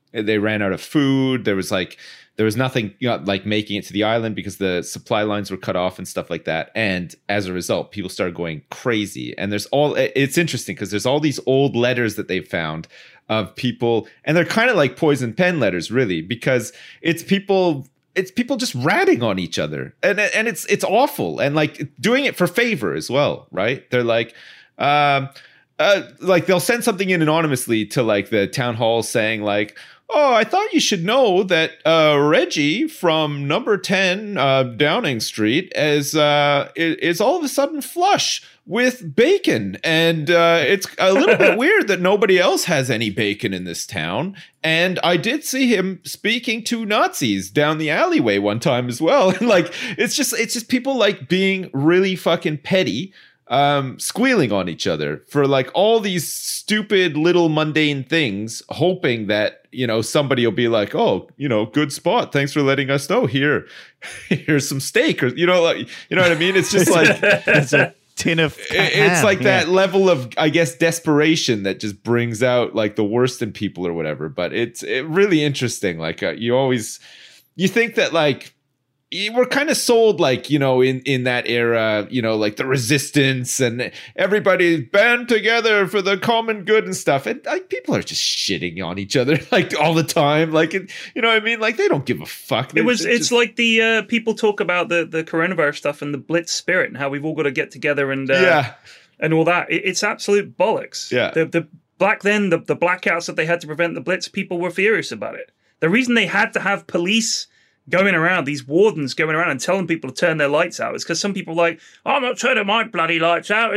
they ran out of food. There was like there was nothing, you know, like making it to the island because the supply lines were cut off and stuff like that. And as a result, people started going crazy. And there's all it's interesting because there's all these old letters that they've found of people, and they're kind of like poison pen letters, really, because it's people. It's people just ratting on each other, and and it's it's awful, and like doing it for favor as well, right? They're like, um, uh, like they'll send something in anonymously to like the town hall saying like, oh, I thought you should know that uh, Reggie from number ten uh, Downing Street is uh, is all of a sudden flush with bacon, and uh, it's a little bit weird that nobody else has any bacon in this town. And I did see him speaking to Nazis down the alleyway one time as well. And like, it's just it's just people like being really fucking petty, um, squealing on each other for like all these stupid little mundane things, hoping that, you know, somebody will be like, oh, you know, good spot. Thanks for letting us know. Here, here's some steak, or you know, like, you know what I mean? It's just like. It's a tin of it's ham, like yeah. that level of, I guess, desperation that just brings out like the worst in people or whatever. But it's it really interesting. Like uh, you always, you think that like we're kind of sold like, you know, in, in that era, you know, like the resistance and everybody band together for the common good and stuff. And like people are just shitting on each other like all the time. Like, it, you know what I mean? Like they don't give a fuck. It was, It's it's just- like the uh, people talk about the, the coronavirus stuff and the Blitz spirit and how we've all got to get together and, uh, yeah. and all that. It, it's absolute bollocks. Yeah. The, the back then, the, the blackouts that they had to prevent the Blitz, people were furious about it. The reason they had to have police going around, these wardens going around and telling people to turn their lights out, is because some people are like, I'm not turning my bloody lights out.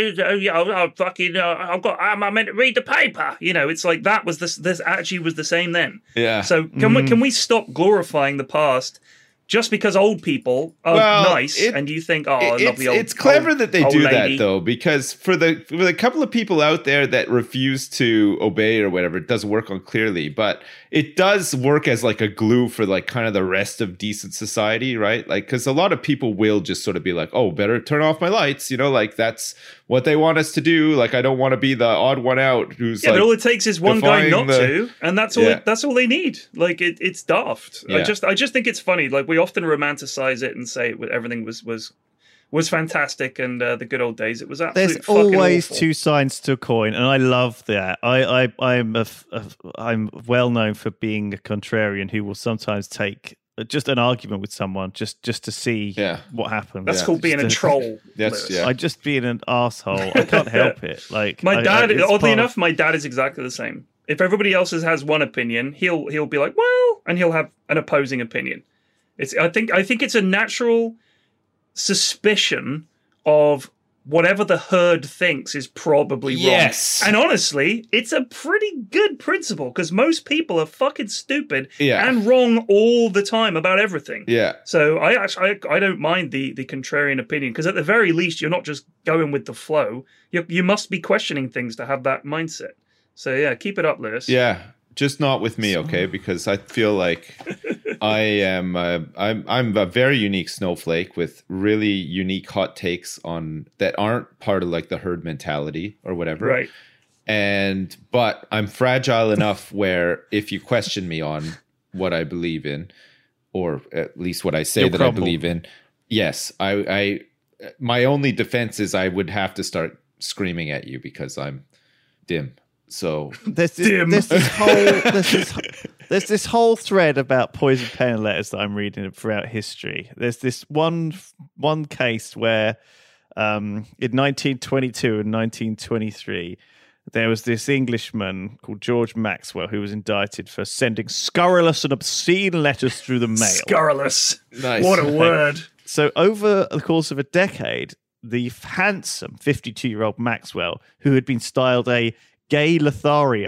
I fucking, uh, I've got, I'm meant to read the paper. You know, it's like that was this. This attitude was the same then. Yeah. So can we can we stop glorifying the past? Just because old people are Well, nice, it- and you think, oh, It- lovely it's, old. it's clever old- that they old do lady. that though, because for the for the couple of people out there that refuse to obey or whatever, it doesn't work on clearly, but it does work as like a glue for like kind of the rest of decent society, right? Like, because a lot of people will just sort of be like, oh, better turn off my lights, you know, like that's what they want us to do. Like, I don't want to be the odd one out who's Yeah, like, but all it takes is one guy defying not the- to, and that's all. Yeah. It, that's all they need. Like it, it's daft. I Yeah. just, I just think it's funny. Like we often romanticize it and say it, everything was was was fantastic and uh, the good old days. It was absolutely There's fucking always awful. two sides to a coin, and I love that. I, I, I'm a, f- a f- I'm well known for being a contrarian who will sometimes take just an argument with someone just just to see Yeah. what happens. That's Yeah. called being a Just to- troll. That's- Lewis. yeah. I just being an asshole. I can't help it. Like My I- I- dad, it's oddly part of- enough, my dad is exactly the same. If everybody else has, has one opinion, he'll he'll be like, well, and he'll have an opposing opinion. It's I think I think it's a natural suspicion of whatever the herd thinks is probably wrong. Yes. And honestly, it's a pretty good principle because most people are fucking stupid Yeah. and wrong all the time about everything. yeah. So I actually I, I don't mind the the contrarian opinion because at the very least you're not just going with the flow. You you must be questioning things to have that mindset. So yeah, keep it up, Lewis. Yeah, just not with me, okay? Because I feel like I am uh, I'm I'm a very unique snowflake with really unique hot takes on that aren't part of like the herd mentality or whatever. Right. And but I'm fragile enough where if you question me on what I believe in, or at least what I say You'll that crumble. I believe in, yes, I I my only defense is I would have to start screaming at you because I'm dim. So There's this, Dim. there's this whole there's this, there's this whole thread about poison pen letters that I'm reading throughout history. There's this one one case where um, in nineteen twenty-two and nineteen twenty-three there was this Englishman called George Maxwell who was indicted for sending scurrilous and obscene letters through the mail. Scurrilous. Nice. What a word. So over the course of a decade, the handsome fifty-two-year-old Maxwell, who had been styled a gay Lothario,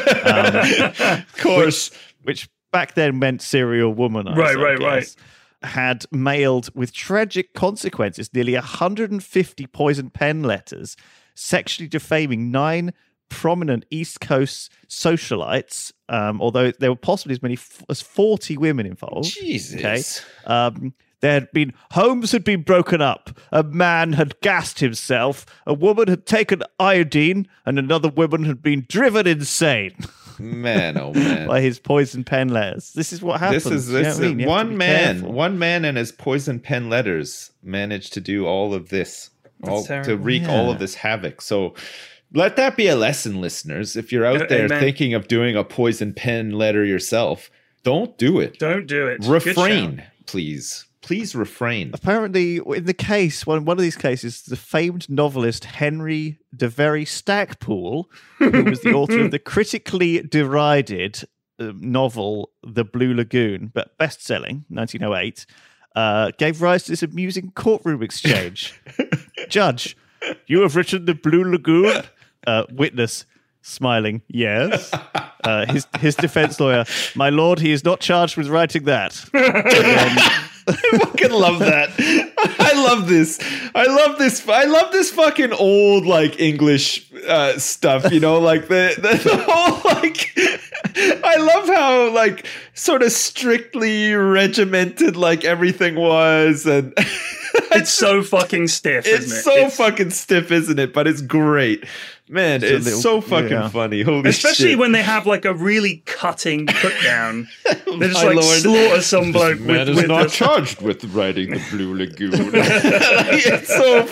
um, of course. which back then meant serial womanizer, Right, I right, guess, had mailed with tragic consequences nearly one hundred fifty poison pen letters, sexually defaming nine prominent East Coast socialites, um, although there were possibly as many f- as forty women involved. Jesus. Okay. Um, there had been homes had been broken up. A man had gassed himself. A woman had taken iodine, and another woman had been driven insane. Man, oh man. by his poison pen letters. This is what happens. This is you know this what I is mean? You have to one be man, careful. one man and his poison pen letters managed to do all of this, all, to terrible. wreak all Yeah. of this havoc. So let that be a lesson, listeners. If you're out Uh, there amen. thinking of doing a poison pen letter yourself, don't do it. Don't do it. Good Refrain, shout. please. Please refrain. Apparently, in the case, one, one of these cases, the famed novelist Henry de Very Stackpool, who was the author of the critically derided uh, novel The Blue Lagoon, but best-selling, nineteen oh eight, uh, gave rise to this amusing courtroom exchange. Judge, you have written The Blue Lagoon? Uh, witness, smiling, yes. Uh, his, his defense lawyer, my lord, he is not charged with writing that. I fucking love that. I love this. I love this. I love this fucking old like English uh, stuff. You know, like the, the the whole like. I love how like sort of strictly regimented like everything was, and It's so fucking stiff, it's isn't it? so It's- fucking stiff, isn't it? But it's great, man. a It's little- so fucking yeah. funny. Holy Especially shit. when they have like a really cutting put down. They just My like lord. slaughter some bloke Man with, is with not this- charged with writing the Blue Lagoon. It's so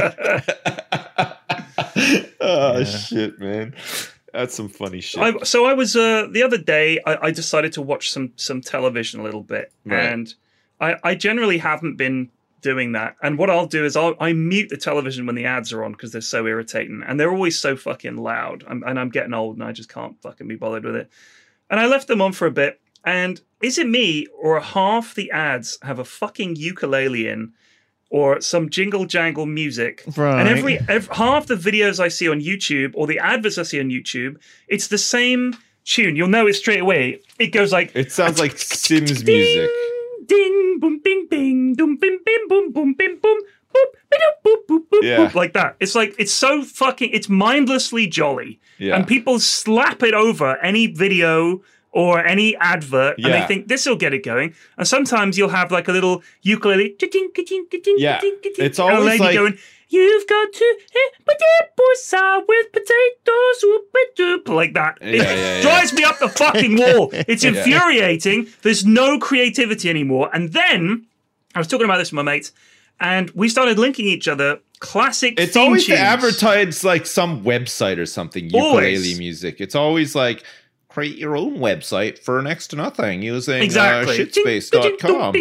fucking. Oh shit, man! That's some funny shit. I, so I was uh, the other day. I, I decided to watch some some television a little bit, Right. and I, I generally haven't been doing that. And what I'll do is I'll I mute the television when the ads are on because they're so irritating, and they're always so fucking loud. I'm, and I'm getting old, and I just can't fucking be bothered with it. And I left them on for a bit. And is it me or half the ads have a fucking ukulele in? Or some jingle jangle music, Right. and every, every half the videos I see on YouTube or the adverts I see on YouTube, it's the same tune. You'll know it straight away. It goes like it sounds like Sims music. ding, ding, boom, bing, bing, doom, bim, bim, boom, boom, bim, boom, boop, bidoop, boop, boop, boop, Yeah. boop, like that. It's like it's so fucking. It's mindlessly jolly, Yeah. and people slap it over any video or any advert, and Yeah. they think this will get it going. And sometimes you'll have like a little ukulele, ka-ting, ka-ting, ka-ting, Yeah. ka-ting, ka-ting, It's and a always lady like- going, "You've got to eh, potato salad with potatoes, whoop-a-doop," like that. It Yeah, yeah, yeah. drives me up the fucking wall. It's infuriating. There's no creativity anymore. And then I was talking about this with my mates, and we started linking each other classic It's theme always tunes. to advertise like some website or something. Ukulele Always. music. It's always like create your own website for next to nothing using Exactly. uh, shitspace dot com.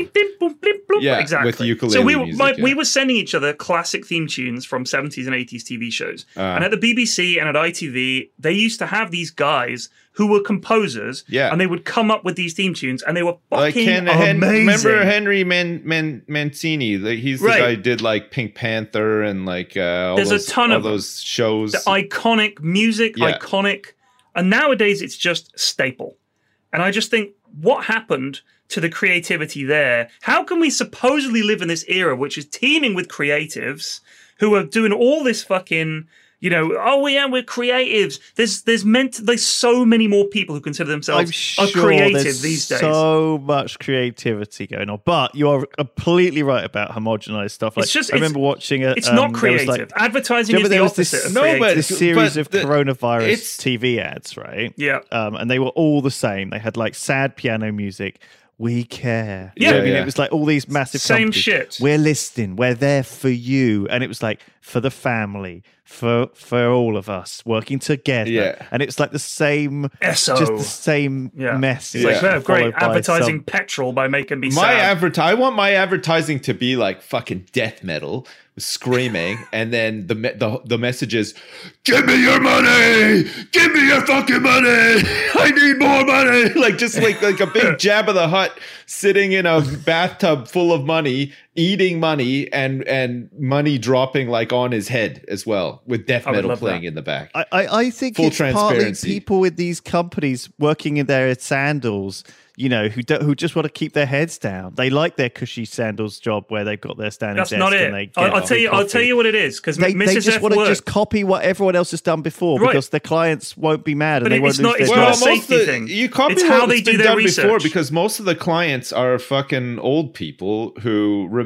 Yeah, exactly. with ukulele So we were, music, my, yeah. we were sending each other classic theme tunes from seventies and eighties T V shows. Uh. and at the B B C and at I T V, they used to have these guys who were composers, Yeah. and they would come up with these theme tunes, and they were Like fucking Hen, Hen, amazing. remember Henry Man, Man, Mancini? Like, he's the Right. guy who did like Pink Panther and like uh, all There's a those, ton all of them. those shows. The iconic music, Yeah. iconic. And nowadays it's just staple. And I just think, what happened to the creativity there? How can we supposedly live in this era which is teeming with creatives who are doing all this fucking, you know, oh yeah, we're creatives. There's there's meant there's so many more people who consider I'm themselves sure are creative there's these days. so much creativity going on, but you are completely right about homogenized stuff. Like, It's just- I remember it's- watching a. It's um, not there was, creative. like, Advertising do you is remember the there was this- opposite of No, creative. but- this series but of the- coronavirus it's- T V ads, right? Yeah. Um, and they were all the same. They had like sad piano music. We care. Yeah. You know what I mean, Yeah. it was like all these massive Same companies. shit. We're listening. We're there for you, and it was like for the family, for for all of us working together. Yeah. And it's like the same, S O. just the same Yeah. message. It's like, Yeah. yeah, great followed by advertising some- petrol by making me my sad. advert I want my advertising to be like fucking death metal screaming, and then the me- the the message is, "Give me your money, give me your fucking money, I need more money." Like just like like a big Jabba the Hutt sitting in a bathtub full of money, eating money, and and money dropping like on his head as well, with death I would metal love playing that. in the back. I, I, I think Full it's partly transparency. people with these companies working in their sandals, you know, who do, who just want to keep their heads down. They like their cushy sandals job where they've got their standing That's desk not it. and they I'll, get I'll tell free you. I'll coffee. tell you what it is because They, they Missus just F want to work. just copy what everyone else has done before Right. because their clients won't be mad and But they it- won't it's lose not- their it's job. not a Well, most safety of the, thing. you copy It's how what's they do been their done before research. because most of the clients are fucking old people who remember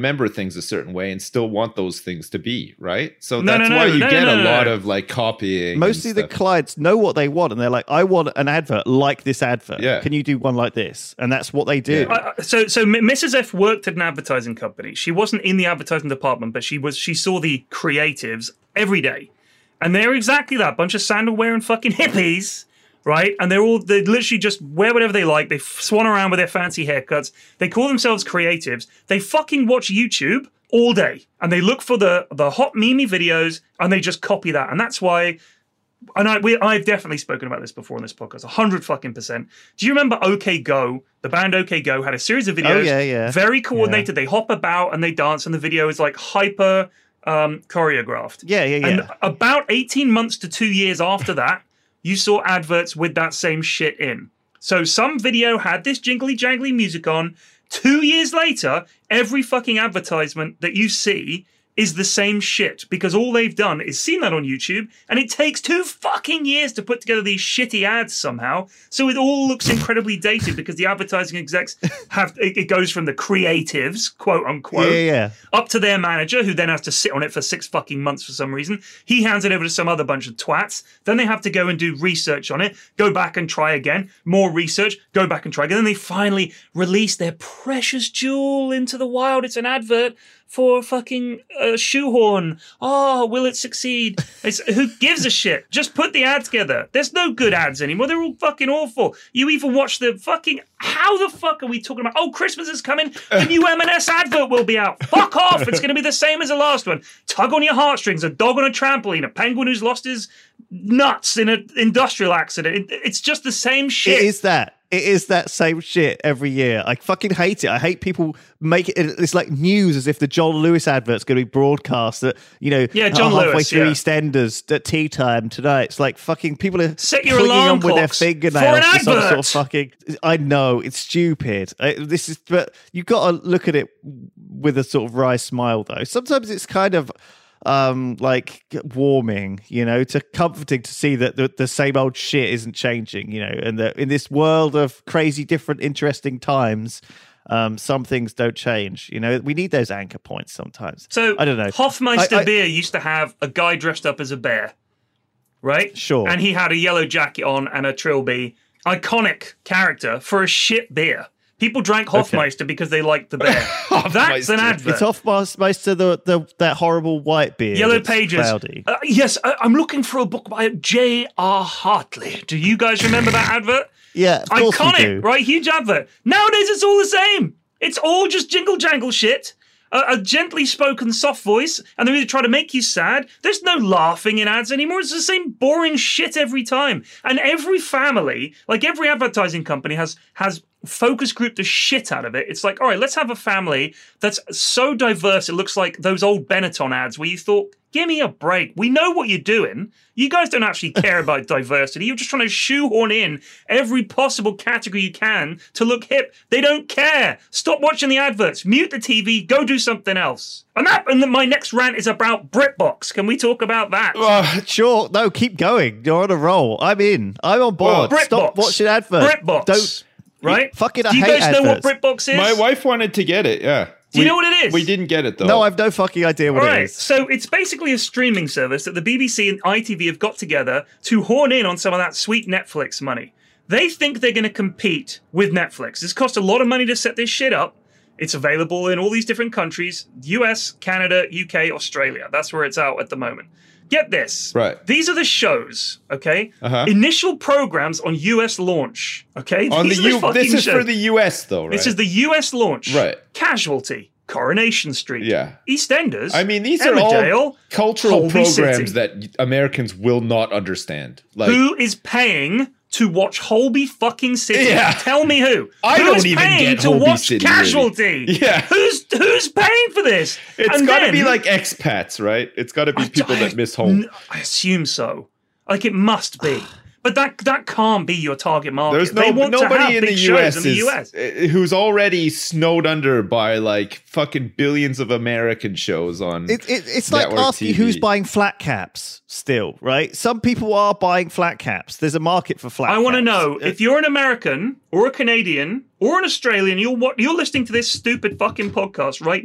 remember things a certain way and still want those things to be, right? So No, that's no, why no, you no, get no, a no, lot no. of like copying. Mostly and the stuff. clients know what they want, and they're like, "I want an advert like this advert. Yeah. Can you do one like this?" And that's what they do. Yeah. Uh, so, so M- Missus F worked at an advertising company. She wasn't in the advertising department, but she was. She saw the creatives every day, and they're exactly that bunch of sandal wearing fucking hippies, right? And they're all they literally just wear whatever they like. They f- swan around with their fancy haircuts. They call themselves creatives. They fucking watch YouTube all day, and they look for the the hot meme videos, and they just copy that. And that's why. And I, we, I've definitely spoken about this before on this podcast, a hundred fucking percent. Do you remember OK Go? The band OK Go had a series of videos, Oh, yeah, yeah. very coordinated. They hop about and they dance, and the video is like hyper um, choreographed. Yeah, yeah, yeah. And about eighteen months to two years after that, you saw adverts with that same shit in. So some video had this jingly jangly music on. Two years later, every fucking advertisement that you see is the same shit, because all they've done is seen that on YouTube, and it takes two fucking years to put together these shitty ads somehow. So it all looks incredibly dated because the advertising execs have it, it goes from the creatives, quote unquote, yeah, yeah. up to their manager, who then has to sit on it for six fucking months for some reason. He hands it over to some other bunch of twats. Then they have to go and do research on it, go back and try again, more research, go back and try again. Then they finally release their precious jewel into the wild. It's an advert for fucking uh, shoehorn. Oh, will it succeed? It's, who gives a shit? Just put the ad together. There's no good ads anymore. They're all fucking awful. You even watch the fucking... How the fuck are we talking about? Oh, Christmas is coming. The new M and S advert will be out. Fuck off. It's going to be the same as the last one. Tug on your heartstrings. A dog on a trampoline. A penguin who's lost his nuts in an industrial accident. It, it's just the same shit. It is that. It is that same shit every year. I fucking hate it. I hate people make it. It's like news, as if the John Lewis advert's going to be broadcast at, you know, Yeah, John halfway Lewis, through yeah. EastEnders at tea time tonight. It's like fucking people are Set your clinging alarm on with their clocks for fingernails an to some sort advert. of fucking. I know it's stupid. I, this is, but you've got to look at it with a sort of wry smile, though. Sometimes it's kind of. Um, like warming, you know, to comforting to see that the, the same old shit isn't changing, you know, and that in this world of crazy, different, interesting times, um, some things don't change. You know, we need those anchor points sometimes. So I don't know. Hofmeister I- I- beer used to have a guy dressed up as a bear, right? Sure. And he had a yellow jacket on and a trilby. Iconic character for a shit beer. People drank Hofmeister because they liked the bear. That's an Hofmeister. advert. It's Hofmeister, the, the that horrible white beer. Yellow that's Pages. Cloudy. Uh, yes, I, I'm looking for a book by J R Hartley. Do you guys remember that advert? Yeah, of course we do. Iconic, right? Huge advert. Nowadays, it's all the same. It's all just jingle jangle shit. A, a gently spoken soft voice, and they're either trying to make you sad. There's no laughing in ads anymore. It's the same boring shit every time. And every family, like every advertising company, has has focus group the shit out of it. It's like, all right, let's have a family that's so diverse. It looks like those old Benetton ads where you thought, give me a break. We know what you're doing. You guys don't actually care about diversity. You're just trying to shoehorn in every possible category you can to look hip. They don't care. Stop watching the adverts. Mute the T V. Go do something else. And that. And then my next rant is about BritBox. Can we talk about that? Uh, Sure, no, keep going. You're on a roll. I'm in. I'm on board. BritBox. Stop watching adverts. BritBox. Don't. Right? Fucking, I Do you hate guys know what adverts. BritBox is? my wife wanted to get it. Yeah. Do you We- know what it is? We didn't get it though. No, I've no fucking idea what All it right, is. so it's basically a streaming service that the B B C and I T V have got together to horn in on some of that sweet Netflix money. They think they're going to compete with Netflix. It's cost a lot of money to set this shit up. It's available in all these different countries: U S, Canada, U K, Australia. That's where it's out at the moment. Get this. Right. These are the shows, okay? Uh-huh. Initial programs on U S launch, okay? On the These are U. fucking This is shows. for the U S though, right? This is the U S launch. Right. Casualty, Coronation Street, Yeah. EastEnders. I mean, these Emmerdale, are all cultural Holby programs City. that Americans will not understand. Like, Who is paying to watch Holby fucking City? Yeah. Tell me who. I Who don't is even paying get to Holby watch City, Casualty? really. Yeah. Who's who's paying for this? it's And got to then- be like expats, right? It's got to be I- people I- that miss home. I assume so. Like it must be. But that that can't be your target market. There's they no want to have nobody in big the shows U S, in the is, U S. uh, who's already snowed under by like fucking billions of American shows on. It, it, it's like network asking T V. who's buying flat caps still, right? Some people are buying flat caps. There's a market for flat I caps. want to know Uh, if you're an American or a Canadian or an Australian, you're what you're listening to this stupid fucking podcast right now.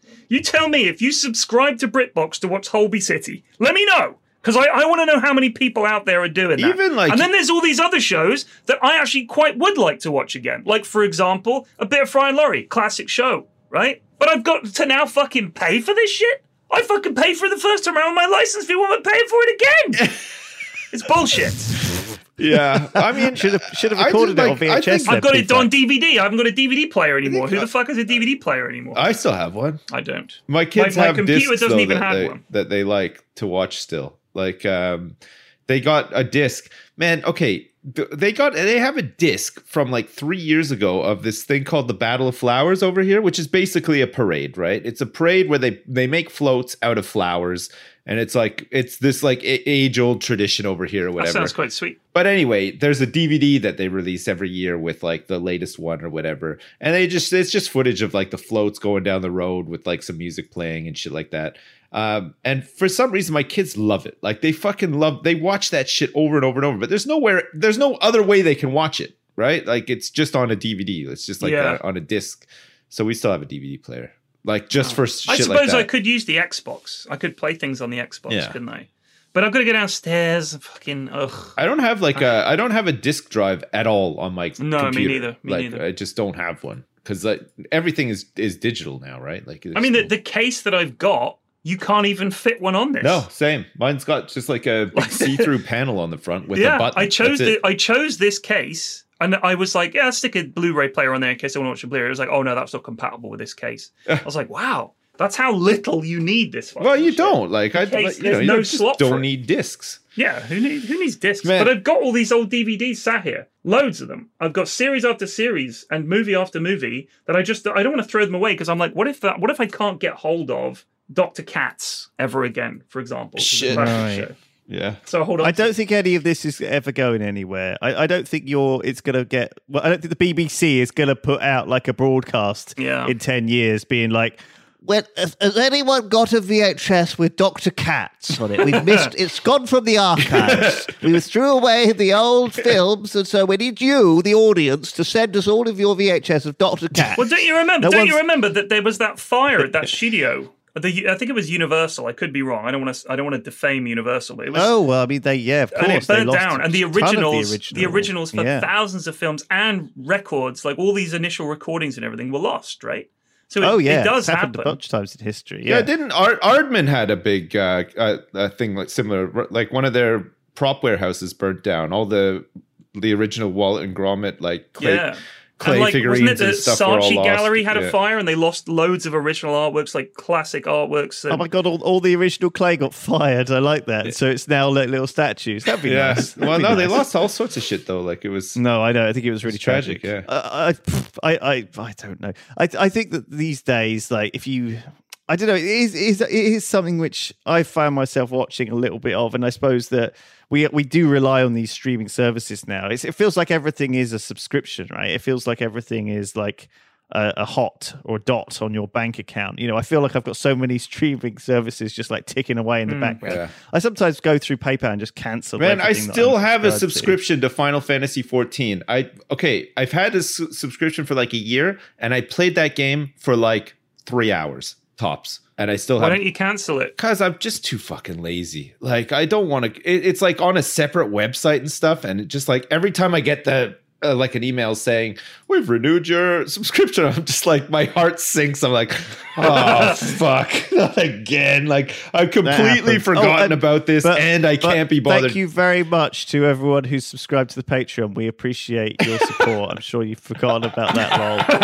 You tell me if you subscribe to BritBox to watch Holby City. Let me know. Because I, I want to know how many people out there are doing that. Even like, and then there's all these other shows that I actually quite would like to watch again. Like, for example, A Bit of Fry and Laurie. Classic show, right? But I've got to now fucking pay for this shit? I fucking paid for it the first time around with my license fee. Why am I paying for it again? It's bullshit. Yeah, I mean, should have should have I recorded just, it like, on V H S. I think- I've got it then, on D V D. I haven't got a D V D player anymore. Who I- the fuck has a D V D player anymore? I still have one. I don't. My kids my have computer discs doesn't though, even that, have they, one. that they like to watch still. Like, um, they got a disc. Man, okay, th- they got they have a disc from like three years ago of this thing called the Battle of Flowers over here, which is basically a parade, right? It's a parade where they they make floats out of flowers, and it's like it's this like age old tradition over here or That whatever. sounds quite sweet. But anyway, there's a D V D that they release every year with like the latest one or whatever. And they just it's just footage of like the floats going down the road with like some music playing and shit like that. Um, and for some reason my kids love it. Like they fucking love they watch that shit over and over and over. But there's nowhere there's no other way they can watch it, right? Like it's just on a D V D. It's just like Yeah. a, on a disc. So we still have a D V D player. Like just for shit I like suppose that. I could use the Xbox. I could play things on the Xbox, Yeah. couldn't I? But I've got to go downstairs. and Fucking ugh. I don't have like a I don't have a disk drive at all on my No, me computer. neither, me like neither. I just don't have one because like, everything is is digital now, right? Like I mean, the, there's the case that I've got, you can't even fit one on this. no, no, same. Mine's got just like a big see-through panel on the front with a yeah, button. I chose That's the it. I chose this case, and I was like, yeah, I'll stick a Blu-ray player on there in case I want to watch a Blu-ray. It was like, oh no, that's not compatible with this case. I was like, wow, that's how little you need this. Well, you shit. don't like I case, you know there's you no don't, just slot for don't it. need discs. Yeah, who needs who needs discs? Man. But I've got all these old D V Ds sat here, loads of them. I've got series after series and movie after movie that I just I don't want to throw them away because I'm like, what if that? What if I can't get hold of Doctor Katz ever again, for example? which is a Shit. classic Right. show. Yeah. So hold on. I don't think any of this is ever going anywhere. I, I don't think you're. It's going to get. Well, I don't think the B B C is going to put out like a broadcast Yeah. in ten years, being like, "Well, has, has anyone got a V H S with Doctor Katz on it? We've missed. It's gone from the archives. We threw away the old films, and so we need you, the audience, to send us all of your V H S of Doctor Katz." Well, don't you remember? No don't you one's- remember that there was that fire at that studio? The, I think it was Universal. I could be wrong. I don't want to. I don't want to defame Universal. But it was. Oh well, I mean, they yeah, of course, and it they burnt lost down. a And the ton of originals, the, original. originals for Yeah. thousands of films and records, like all these initial recordings and everything, were lost. Right. So it, Oh yeah, it does it's happened happen. a bunch of times in history. Yeah, Yeah, didn't Ard- Ardman had a big uh, uh, uh, thing like similar, like one of their prop warehouses burnt down. All the the original Wallet and Gromit like clay, Yeah. clay and like, figurines wasn't it and the stuff were all Saatchi lost. Gallery had Yeah. a fire and they lost loads of original artworks, like classic artworks. Oh and- my god! All, all the original clay got fired. I like that. So it's now like little statues. That'd be Yeah. nice. That'd Well, be no, they nice. lost all sorts of shit though. Like it was. No, I know. I think it was really It's tragic, tragic. yeah. Uh, I, I, I, I don't know. I, I think that these days, like, if you, I don't know, it is, it is, it is something which I found myself watching a little bit of, and I suppose that we we do rely on these streaming services now. It's, it feels like everything is a subscription, right? It feels like everything is like a, a hot or dot on your bank account. You know, I feel like I've got so many streaming services just like ticking away in the background. yeah. I sometimes go through PayPal and just cancel. Man, I everything that still I'm have a subscribed to. subscription to Final Fantasy fourteen. I okay, I've had a su- subscription for like a year, and I played that game for like three hours tops, and I still Why have. don't you cancel it? Because I'm just too fucking lazy. Like I don't want to. It, it's like on a separate website and stuff, and it just like every time I get the. Uh, like an email saying we've renewed your subscription, I'm just like my heart sinks. I'm like, oh fuck, not again. Like I've completely happens. forgotten Oh, and- about this, but- and I but can't be bothered. Thank you very much to everyone who's subscribed to the Patreon. We appreciate your support. I'm sure you've forgotten about that,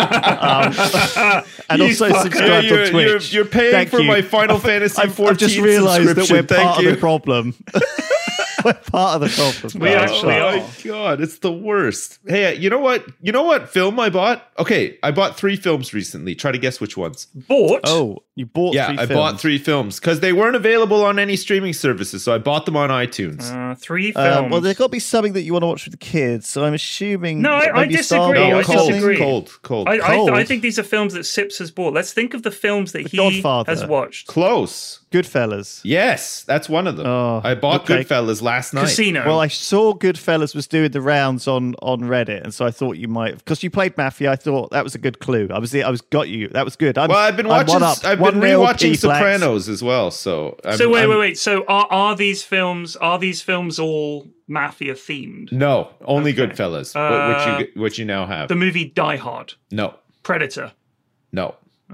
lol. Um, and You also fucker. subscribe You're- on Twitch. you're- you're paying Thank for you. my Final I've- Fantasy I've, I've just fourteen realised that we're subscription. part Thank of you. the problem. We're part of the problem. We Oh, actually fuck. are. Oh my god, it's the worst. Hey, you know what? You know what film I bought? Okay, I bought three films recently. Try to guess which ones. Bought. Oh, you bought Yeah, three I films. bought three films because they weren't available on any streaming services, so I bought them on iTunes. Uh, three Uh, films. well, there's got to be something that you want to watch with the kids. So I'm assuming. No, I- I maybe Star disagree. Wars I or something? disagree. cold, cold. I, I, Cold. I think these are films that Sips has bought. Let's think of the films that The he Godfather. has watched. Close. Goodfellas. Yes, that's one of them. Oh, I bought okay. Goodfellas last night. Casino. Well, I saw Goodfellas was doing the rounds on, on Reddit, and so I thought you might, because you played Mafia. I thought that was a good clue. I was, I was got you. That was good. I'm, Well, I've been I'm watching. one up. I've One been nil, rewatching P-Flex. Sopranos as well. So, I'm, so wait, I'm- wait, wait. So are are these films are these films all mafia themed? No, only Okay. Goodfellas, Uh, which you which you now have. The movie Die Hard, No, Predator. no.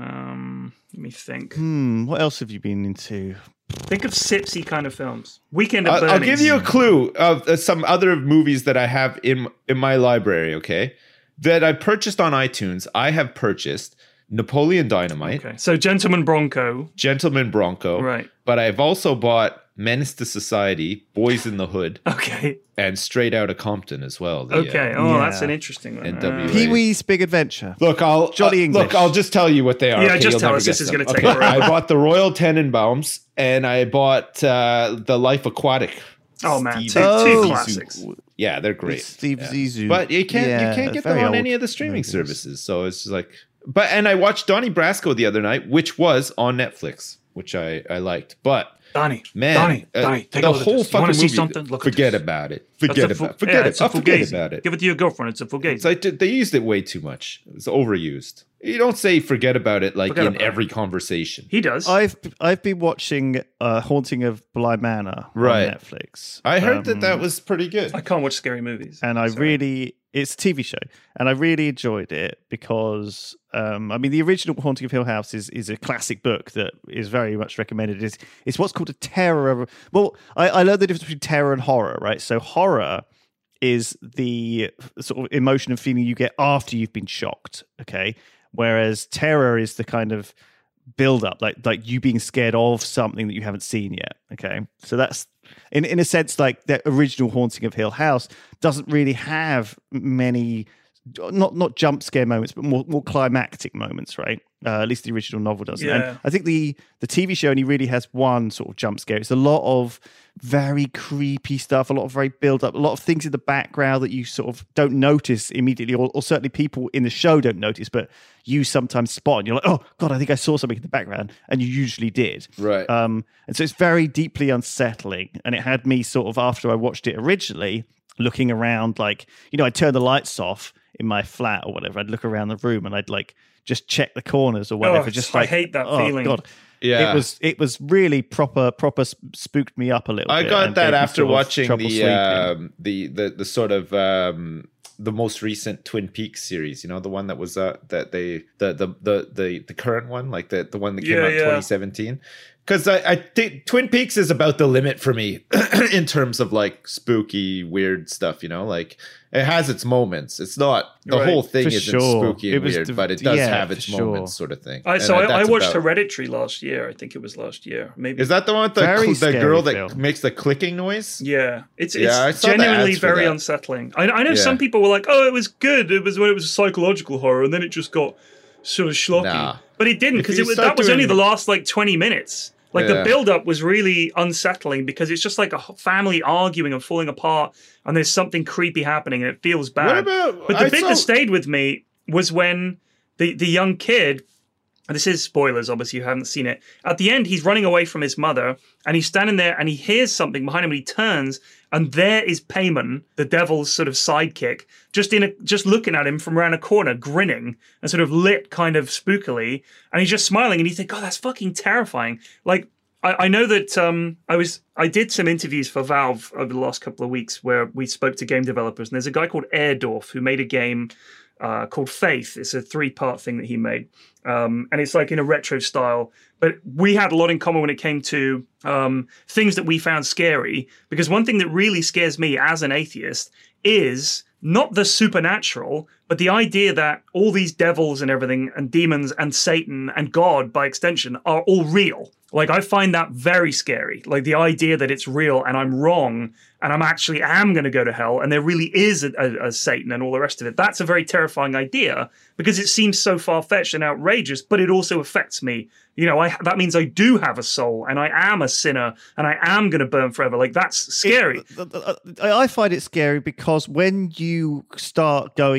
Um, let me think. Hmm, what else have you been into? Think of Sipsy kind of films. Weekend at I'll, I'll Bernie's. give you a clue of uh, some other movies that I have in in my library. Okay, that I purchased on iTunes. I have purchased Napoleon Dynamite, Okay, so Gentleman Bronco. Gentleman Bronco, Right. But I've also bought Menace to Society, Boys in the Hood, Okay. and Straight Outta Compton as well. the, uh, Okay. Oh, Yeah. that's an interesting one. N Uh, W A. Pee-wee's Big Adventure. Look, I'll Johnny uh, English. Look, I'll just tell you what they are. Yeah, okay? just You'll tell never us. This guess is them. gonna take Okay, forever. I bought the Royal Tenenbaums, and I bought uh, the Life Aquatic. Oh, man. Steve Two, Oh. two Zissou. classics. Yeah, they're great. Steve Yeah. Zissou. But you can't Yeah, you can't get them very on old any of the streaming movies. services. So it's just like but and I watched Donnie Brasco the other night, which was on Netflix, which I, I liked. But Donnie. man, Donnie. uh, Donnie. Take the a look at whole this. You fucking want to see movie, something? Look forget at this. about it. That's Forget a fu- about forget yeah, it. it's a I'll forget fugazi. about it. Give it to your girlfriend. It's a fugazi. It's like they used it way too much. It's overused. You don't say forget about it like Forget in about it. every conversation. he does. I've I've been watching uh, Haunting of Bly Manor Right. on Netflix. I heard that Um, that was pretty good. I can't watch scary movies. and I Sorry. really it's a T V show, and I really enjoyed it because um, I mean the original Haunting of Hill House is is a classic book that is very much recommended. It's it's what's called a terror. Well, I, I learned the difference between terror and horror, right? So horror is the sort of emotion and feeling you get after you've been shocked, okay? Whereas terror is the kind of build up, like like you being scared of something that you haven't seen yet, okay? So that's in in a sense like the original Haunting of Hill House doesn't really have many not not jump scare moments, but more more climactic moments, right? Uh, at least the original novel doesn't. Yeah. And I think the the T V show only really has one sort of jump scare. It's a lot of very creepy stuff, a lot of very build up, a lot of things in the background that you sort of don't notice immediately, or, or certainly people in the show don't notice, but you sometimes spot. And you're like, oh god, I think I saw something in the background, and you usually did. Right. Um, and so it's very deeply unsettling. And it had me sort of after I watched it originally, looking around, like, you know, I'd turn the lights off in my flat or whatever. I'd look around the room and I'd like just check the corners or whatever. Oh, just I like, hate that oh, feeling. God. Yeah. It was it was really proper proper sp- spooked me up a little I bit. got and that gave me after sort of watching trouble the, sleeping. um, the the the sort of um, the most recent Twin Peaks series. You know, the one that was uh, that they the the the the the current one, like the the one that came Yeah, out in yeah. twenty seventeen. Because I, I think Twin Peaks is about the limit for me in terms of like spooky, weird stuff. You know, like it has its moments. It's not the Right. whole thing For isn't sure. spooky It and was weird, the- but it does yeah, have for its sure. moments, sort of thing. I, And so I, I that's watched about- Hereditary last year. I think it was last year. Maybe Is that the one with the Very the scary girl that film. makes the clicking noise? Yeah, it's Yeah, I it's saw the genuinely ads for very that. unsettling. I, I know Yeah. some people were like, "Oh, it was good. It was when it was psychological horror, and then it just got sort of schlocky." Nah. But it didn't If because you it was start that was only doing- the last like twenty minutes. Like Yeah. the build up was really unsettling because it's just like a h- family arguing and falling apart, and there's something creepy happening, and it feels bad. What about? But the I bit saw- that stayed with me was when the, the young kid, and this is spoilers, obviously you haven't seen it. At the end, he's running away from his mother, and he's standing there, and he hears something behind him, and he turns, and there is Payman, the devil's sort of sidekick, just in a just looking at him from around a corner, grinning and sort of lit kind of spookily, and he's just smiling, and you think, God, that's fucking terrifying. Like, I, I know that um, I was I did some interviews for Valve over the last couple of weeks where we spoke to game developers, and there's a guy called Airdorf who made a game uh, called Faith. It's a three-part thing that he made, um, and it's like in a retro style. But we had a lot in common when it came to um, things that we found scary, because one thing that really scares me as an atheist is not the supernatural, but the idea that all these devils and everything and demons and Satan and God by extension are all real. Like, I find that very scary. Like the idea that it's real and I'm wrong and I'm actually am going to go to hell and there really is a, a, a Satan and all the rest of it. That's a very terrifying idea because it seems so far-fetched and outrageous, but it also affects me. You know, I, that means I do have a soul and I am a sinner and I am going to burn forever. Like, that's scary. It- I I find it scary because when you start going into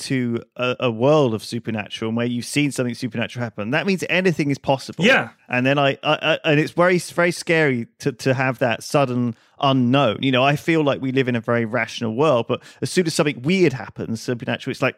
into a, a world of supernatural and where you've seen something supernatural happen, that means anything is possible. Yeah. And then I, I, I and it's very, very scary to, to have that sudden unknown. You know, I feel like we live in a very rational world, but as soon as something weird happens, supernatural, it's like,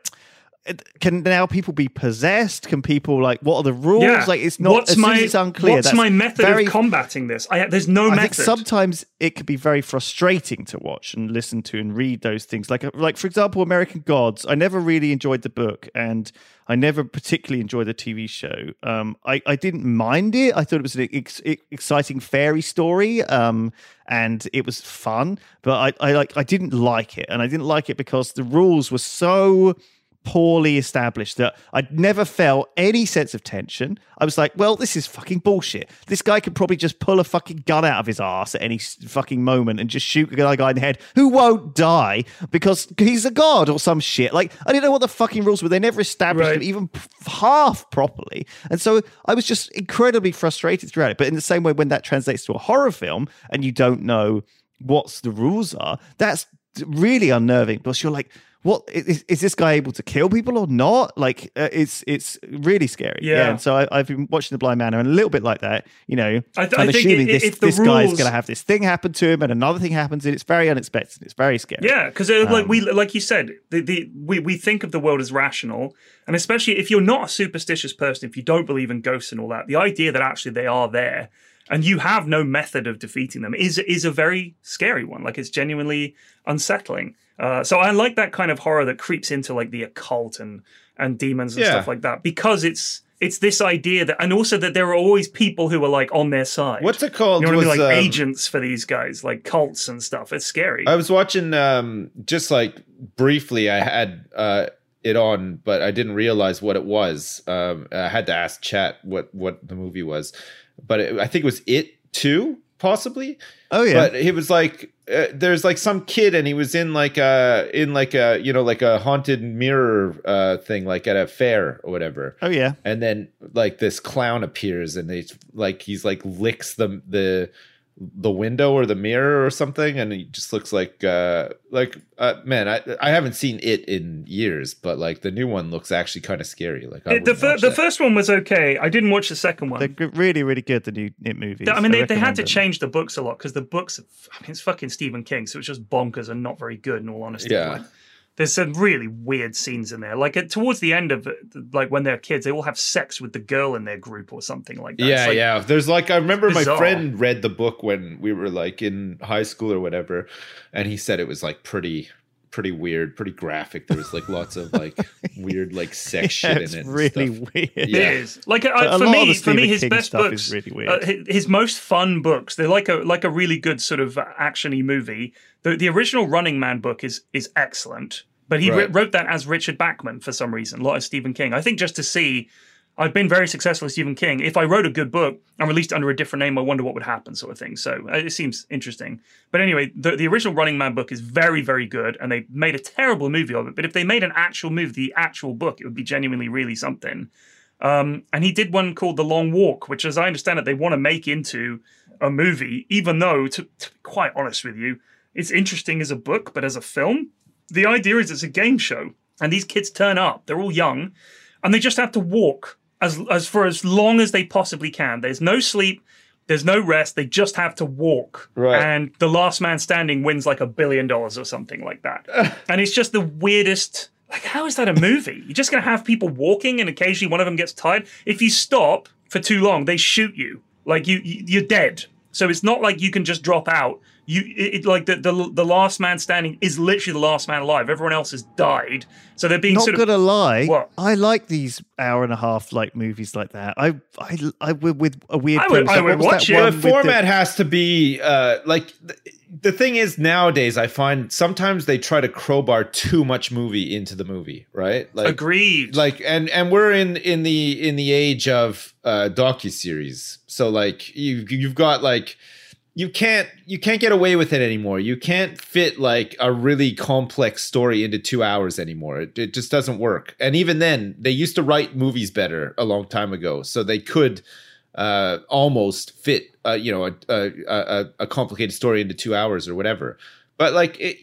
can now people be possessed? Can people, like, what are the rules? Yeah. Like, it's not, what's as soon my, as it's unclear. What's that's my method very, of combating this? I, there's no I method. think sometimes it could be very frustrating to watch and listen to and read those things. Like, like for example, American Gods. I never really enjoyed the book, and I never particularly enjoyed the T V show. Um, I, I didn't mind it. I thought it was an ex- exciting fairy story, um, and it was fun. But I, I like, I didn't like it, and I didn't like it because the rules were so poorly established that I'd never felt any sense of tension. I was like, well, this is fucking bullshit. This guy could probably just pull a fucking gun out of his ass at any fucking moment and just shoot a guy in the head who won't die because he's a god or some shit. Like, I didn't know what the fucking rules were. They never established Right. them even p- half properly. And so I was just incredibly frustrated throughout it. But in the same way, when that translates to a horror film and you don't know what's the rules are, that's really unnerving because you're like, what is, is this guy able to kill people or not? Like, uh, it's it's really scary. Yeah. And so I, I've been watching The Blind Manor, and a little bit like that. You know, I th- I'm I think assuming i- this if the this guy's rules- going to have this thing happen to him, and another thing happens, and it's very unexpected. It's very scary. Yeah, because uh, like Um, we, like you said, the, the we we think of the world as rational, and especially if you're not a superstitious person, if you don't believe in ghosts and all that, the idea that actually they are there and you have no method of defeating them is is a very scary one. Like, it's genuinely unsettling. Uh, so I like that kind of horror that creeps into like the occult and and demons and Yeah. stuff like that, because it's it's this idea that, and also that there are always people who are like on their side. What's it called? You know what I mean? Was, Like um, agents for these guys, like cults and stuff. It's scary. I was watching um just like briefly. I had uh it on, but I didn't realize what it was. Um, I had to ask chat what what the movie was, but it, I think it was It Too, possibly. Oh yeah. But he was like, uh, there's like some kid, and he was in like a in like a you know like a haunted mirror uh thing, like at a fair or whatever. oh yeah. And then like this clown appears, and they like he's like licks the the the window or the mirror or something, and he just looks like uh like uh, man, I I haven't seen it in years, but like the new one looks actually kind of scary. Like I It- the wouldn't fir- watch the that. first one was okay. I didn't watch the second one. They're g- really, really good. The new It movies. I mean, they, they had recommend to them. change the books a lot because the books, I mean, it's fucking Stephen King, so it's just bonkers and not very good, in all honesty. Yeah. Like, there's some really weird scenes in there. Like, at, towards the end of it, like when they're kids, they all have sex with the girl in their group or something like that. It's Yeah, like, yeah. There's like I remember my bizarre. friend read the book when we were like in high school or whatever, and he said it was like pretty pretty weird, pretty graphic. There was like lots of like weird like sex Yeah, shit it's in it. and really stuff. weird. It Yeah. is like But uh, a for lot of me. the For me, Stephen his King best stuff books, is really weird. uh, his, his most fun books. They're like a like a really good sort of actiony movie. The the original Running Man book is is excellent, but he Right. wr- wrote that as Richard Bachman for some reason, a lot of Stephen King. I think just to see. I've been very successful with Stephen King. If I wrote a good book and released it under a different name, I wonder what would happen, sort of thing. So uh, it seems interesting. But anyway, the, the original Running Man book is very, very good, and they made a terrible movie of it. But if they made an actual movie, the actual book, it would be genuinely really something. Um, and he did one called The Long Walk, which, as I understand it, they want to make into a movie, even though, to, to be quite honest with you, it's interesting as a book, but as a film, the idea is it's a game show. And these kids turn up, they're all young, and they just have to walk as as for as long as they possibly can. There's no sleep, there's no rest, they just have to walk. Right. And the last man standing wins like a billion dollars or something like that. And it's just the weirdest. Like, how is that a movie? You're just going to have people walking and occasionally one of them gets tired. If you stop for too long, they shoot you. Like, you, you you're dead. So it's not like you can just drop out. You it, it- like the, the the last man standing is literally the last man alive. Everyone else has died. So they're being Not sort gonna of lie, What? I like these hour and a half like movies like that. I, I, I with, with a weird. I would- premise. I Like, would what was watch that it. The one with the- format has to be uh, like th- the thing is nowadays. I find sometimes they try to crowbar too much movie into the movie, right? Like, agreed. like, and and we're in in the in the age of uh, docuseries. So like you you've got like. You can't you can't get away with it anymore. You can't fit like a really complex story into two hours anymore. It, it just doesn't work. And even then, they used to write movies better a long time ago, so they could uh, almost fit uh, you know a, a, a, a complicated story into two hours or whatever. But like it,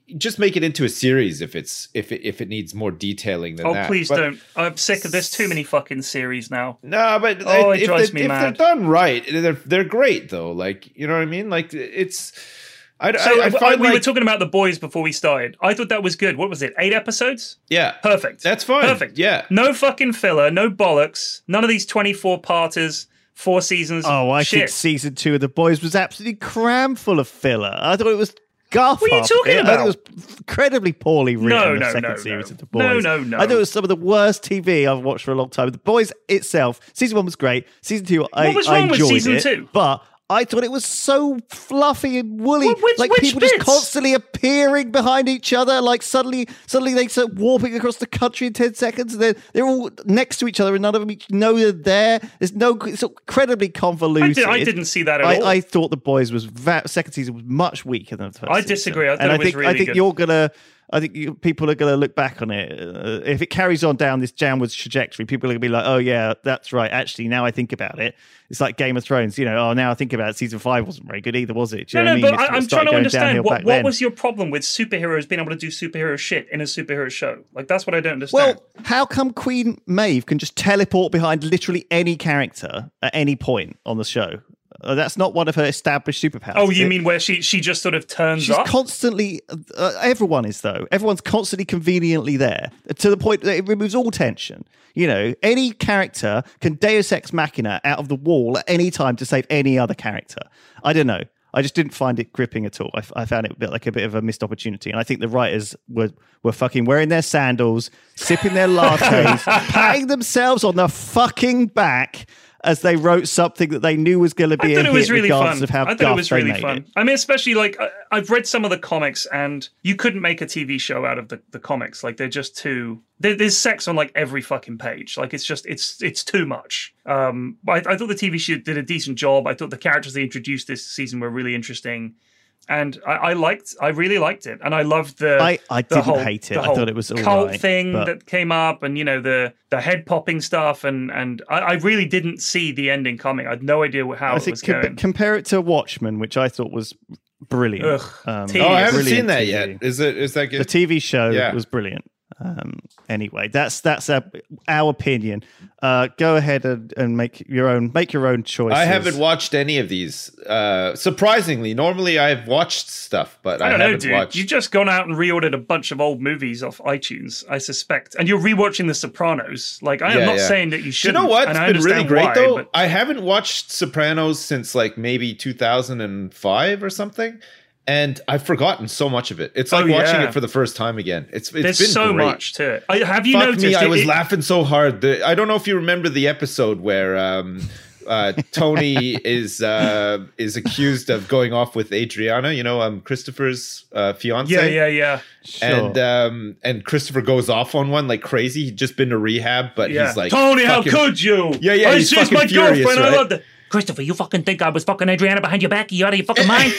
just make it into a series if it's if it if it needs more detailing than oh, that. Oh, please but, don't. I'm sick of There's too many fucking series now. No, but oh, if, it drives they, me if mad. they're done right, they're they're great though. Like, you know what I mean? Like, it's. I, so I, I find I, we like, were talking about The Boys before we started. I thought that was good. What was it? Eight episodes? Yeah, perfect. That's fine. Perfect. Yeah, no fucking filler, no bollocks. None of these twenty-four parters. Four seasons. Oh, I Shit. think season two of The Boys was absolutely cram full of filler. I thought it was guff. What are you talking it. about? I thought it was incredibly poorly written. No, the no, second no, series no. of The Boys. No, no, no. I thought it was some of the worst T V I've watched for a long time. The Boys itself, season one was great. Season two, I, what was I wrong with enjoyed season it, two? but I thought it was so fluffy and woolly, Well, which- like which people bits? just constantly appearing behind each other. Like suddenly, suddenly they start warping across the country in ten seconds, and they're they're all next to each other, and none of them each know they're there. There's no, it's incredibly convoluted. I, did, I didn't see that at I, all. I thought The Boys was va- second season was much weaker than the first. I season. disagree. I thought and it I was think really I think good. you're gonna. I think you, people are going to look back on it. Uh, if it carries on down this downwards trajectory, people are going to be like, oh, yeah, that's right. Actually, now I think about it, it's like Game of Thrones. You know, oh, now I think about it, season five wasn't very good either, was it? Do you no, know no, what I mean? but I, I'm It started trying to going understand downhill what, back what then. was your problem with superheroes being able to do superhero shit in a superhero show? Like, that's what I don't understand. Well, how come Queen Maeve can just teleport behind literally any character at any point on the show? Uh, that's not one of her established superpowers. oh, is you it? mean where she she just sort of turns She's up? constantly, uh, everyone is though. Everyone's constantly conveniently there to the point that it removes all tension. You know, any character can Deus Ex Machina out of the wall at any time to save any other character. I don't know. I just didn't find it gripping at all. I, I found it a bit like a bit of a missed opportunity. And I think the writers were, were fucking wearing their sandals, sipping their lattes, patting themselves on the fucking back as they wrote something that they knew was going to be I a thought it hit, was really regardless fun. of how I thought guff it was they really made fun. it. I mean, especially like I, I've read some of the comics, and you couldn't make a T V show out of the, the comics. Like they're just too. There, there's sex on like every fucking page. Like it's just it's it's too much. Um, I, I thought the T V show did a decent job. I thought the characters they introduced this season were really interesting. And I, I liked, I really liked it, and I loved the. I, I the didn't whole, hate it. the I whole thought it was all cult right, thing but- that came up, and you know the the head popping stuff, and and I, I really didn't see the ending coming. I had no idea how I it think was com- going. compare it to Watchmen, which I thought was brilliant. Ugh, Um, tedious. Oh, I haven't brilliant seen that T V. yet. Is it? Is that good? The T V show Yeah. was brilliant. Um, anyway, that's that's our, our opinion. Uh, go ahead and, and make your own make your own choices. I haven't watched any of these. Uh, surprisingly, normally I've watched stuff, but I, I don't know, haven't dude. watched. You've just gone out and reordered a bunch of old movies off iTunes, I suspect, and you're rewatching The Sopranos. Like, I am Yeah, not yeah. saying that you Do you shouldn't. know what? And It's I been really understand great why, though. but- I haven't watched Sopranos since like maybe two thousand five or something. And I've forgotten so much of it. It's like Oh, watching yeah. it for the first time again. It's it's There's been so great. much to it. I, have you Fuck noticed? me, I it- was it- laughing so hard. The, I don't know if you remember the episode where um, uh, Tony is uh, is accused of going off with Adriana. You know, um, Christopher's uh, fiance. Yeah, yeah, yeah. Sure. And um, and Christopher goes off on one like crazy. He'd just been to rehab, but yeah. he's like, Tony, how fucking- could you? Yeah, yeah, I, he's she's fucking my furious, girlfriend. I right? love that. Christopher, you fucking think I was fucking Adriana behind your back? Are you out of your fucking mind?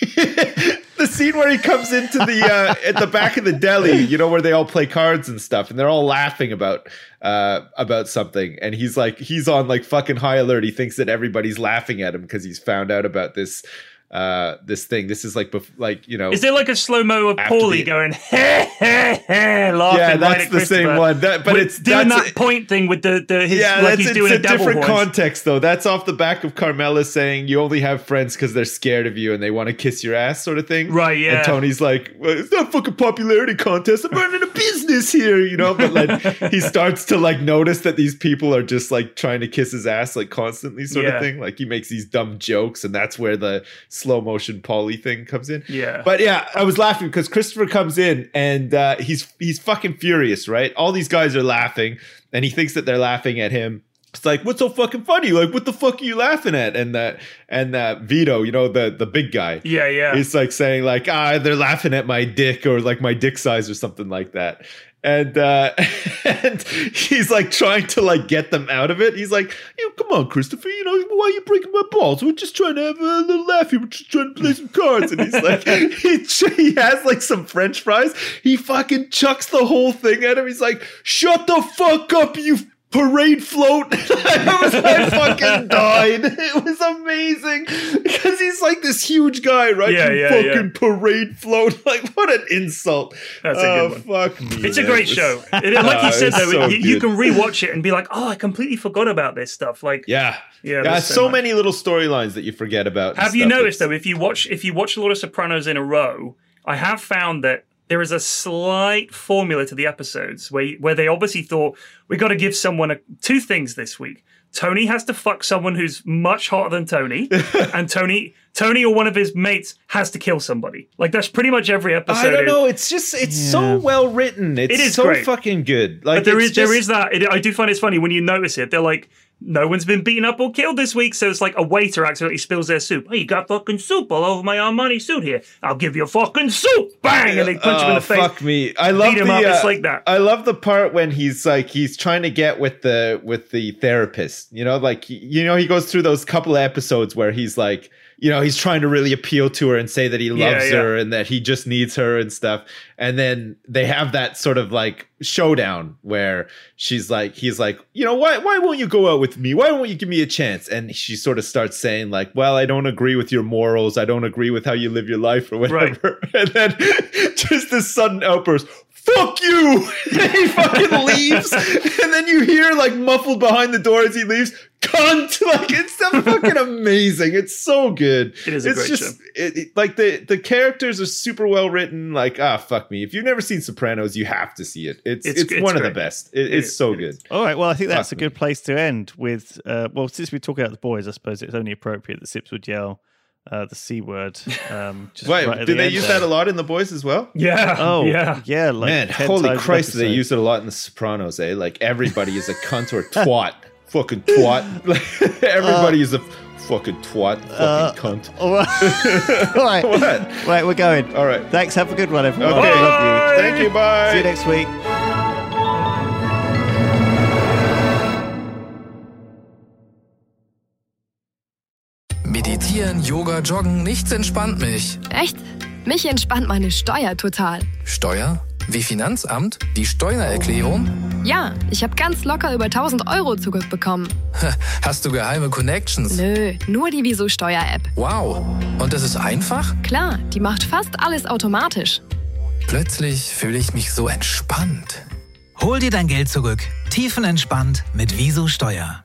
The scene where he comes into the uh, at the back of the deli, you know, where they all play cards and stuff, and they're all laughing about uh, about something, and he's like, he's on like fucking high alert. He thinks that everybody's laughing at him because he's found out about this uh, this thing. This is like, bef- like you know, Is there like a slow mo of After Paulie the- going, hey, hey, hey, laughing yeah, right that's at the same Christopher? one. That, but With- it's doing that's that point thing with the, the his yeah, like that's he's it's doing a a devil different horns. context though. That's off the back of Carmela saying you only have friends because they're scared of you and they want to kiss your ass, sort of thing. Right, yeah. And Tony's like, well, it's not a fucking popularity contest. I'm running a business here, you know. But like, he starts to like notice that these people are just like trying to kiss his ass like constantly, sort Yeah. of thing. Like he makes these dumb jokes, and that's where the slow motion Paulie thing comes in. Yeah. But yeah, I was laughing because Christopher comes in and uh, he's he's fucking furious, right? All these guys are laughing, and he thinks that they're laughing at him. It's like, what's so fucking funny? Like, what the fuck are you laughing at? And that and that Vito, you know, the the big guy. Yeah, yeah. He's like saying like, ah, they're laughing at my dick or like my dick size or something like that. And uh, and he's like trying to like get them out of it. He's like, you know, come on, Christopher, you know, why are you breaking my balls? We're just trying to have a little laugh here. We're just trying to play some cards. And he's like, he, he has like some French fries. He fucking chucks the whole thing at him. He's like, shut the fuck up, you parade float. I was, I fucking died. It was amazing because he's like this huge guy, right? Yeah, you yeah, fucking yeah. parade float. Like, what an insult. That's a oh, good one. Fuck me. It's a man. great It show. was- It- like Oh, you said, it's though, so you, you good. can rewatch it and be like, oh, I completely forgot about this stuff. Like, Yeah. Yeah, Yeah, there's so, so much. many little storylines that you forget about. and have you stuff. noticed It's- though, if you watch if you watch a lot of Sopranos in a row, I have found that there is a slight formula to the episodes where where they obviously thought we got to give someone a, two things this week. Tony has to fuck someone who's much hotter than Tony, and Tony Tony or one of his mates has to kill somebody. Like that's pretty much every episode. I don't is. know. It's just it's Yeah. so well written. It's It is so great. fucking good. Like But there it's is there just- is that. It, I do find it's funny when you notice it. They're like, no one's been beaten up or killed this week, so it's like a waiter accidentally spills their soup. Hey, you got fucking soup all over my Armani suit here. I'll give you fucking soup. Bang, and they punch him in Oh, the face. Fuck me! I love Beat him the, up. uh, It's like that. I love the part when he's like he's trying to get with the with the therapist. You know, like you know he goes through those couple of episodes where he's like, you know, he's trying to really appeal to her and say that he loves Yeah, yeah. her and that he just needs her and stuff. And then they have that sort of like showdown where she's like, he's like, you know, why why won't you go out with me? Why won't you give me a chance? And she sort of starts saying like, well, I don't agree with your morals. I don't agree with how you live your life or whatever. And then just this sudden outburst. Fuck you! And he fucking leaves, and then you hear like muffled behind the door as he leaves, "Cunt!" Like it's so fucking amazing. It's so good. It is a it's great just, show. It, it- like the the characters are super well written. Like ah, fuck me. If you've never seen Sopranos, you have to see it. It's It's- it's, it's one of the great. best. It, It it's is, so it good. is. All right, well, I think that's Fuck a good place to end with. Uh, well, since we're talking about the boys, I suppose it's only appropriate that Sips would yell uh, the C word. Um, just Wait, right at do the they end use there. that a lot in The Boys as well? Yeah. Oh, yeah. yeah. Like Man, ten holy times Christ, an they episode. use it a lot in The Sopranos, eh? Like everybody is a cunt or a twat. Fucking twat. Like everybody is a fucking twat. Fucking Uh, cunt. All right. All right. What? Right, we're going. All right. Thanks. Have a good one, everyone. Okay. Love Thank you. Bye. you. See you next week. Meditieren, Yoga, Joggen, nichts entspannt mich. Echt? Mich entspannt meine Steuer total. Steuer? Wie Finanzamt? Die Steuererklärung? Ja, ich habe ganz locker über tausend Euro zurückbekommen. Hast du geheime Connections? Nö, nur die Wieso Steuer-App. Wow. Und das ist einfach? Klar, die macht fast alles automatisch. Plötzlich fühle ich mich so entspannt. Hol dir dein Geld zurück. Tiefenentspannt mit Wieso Steuer.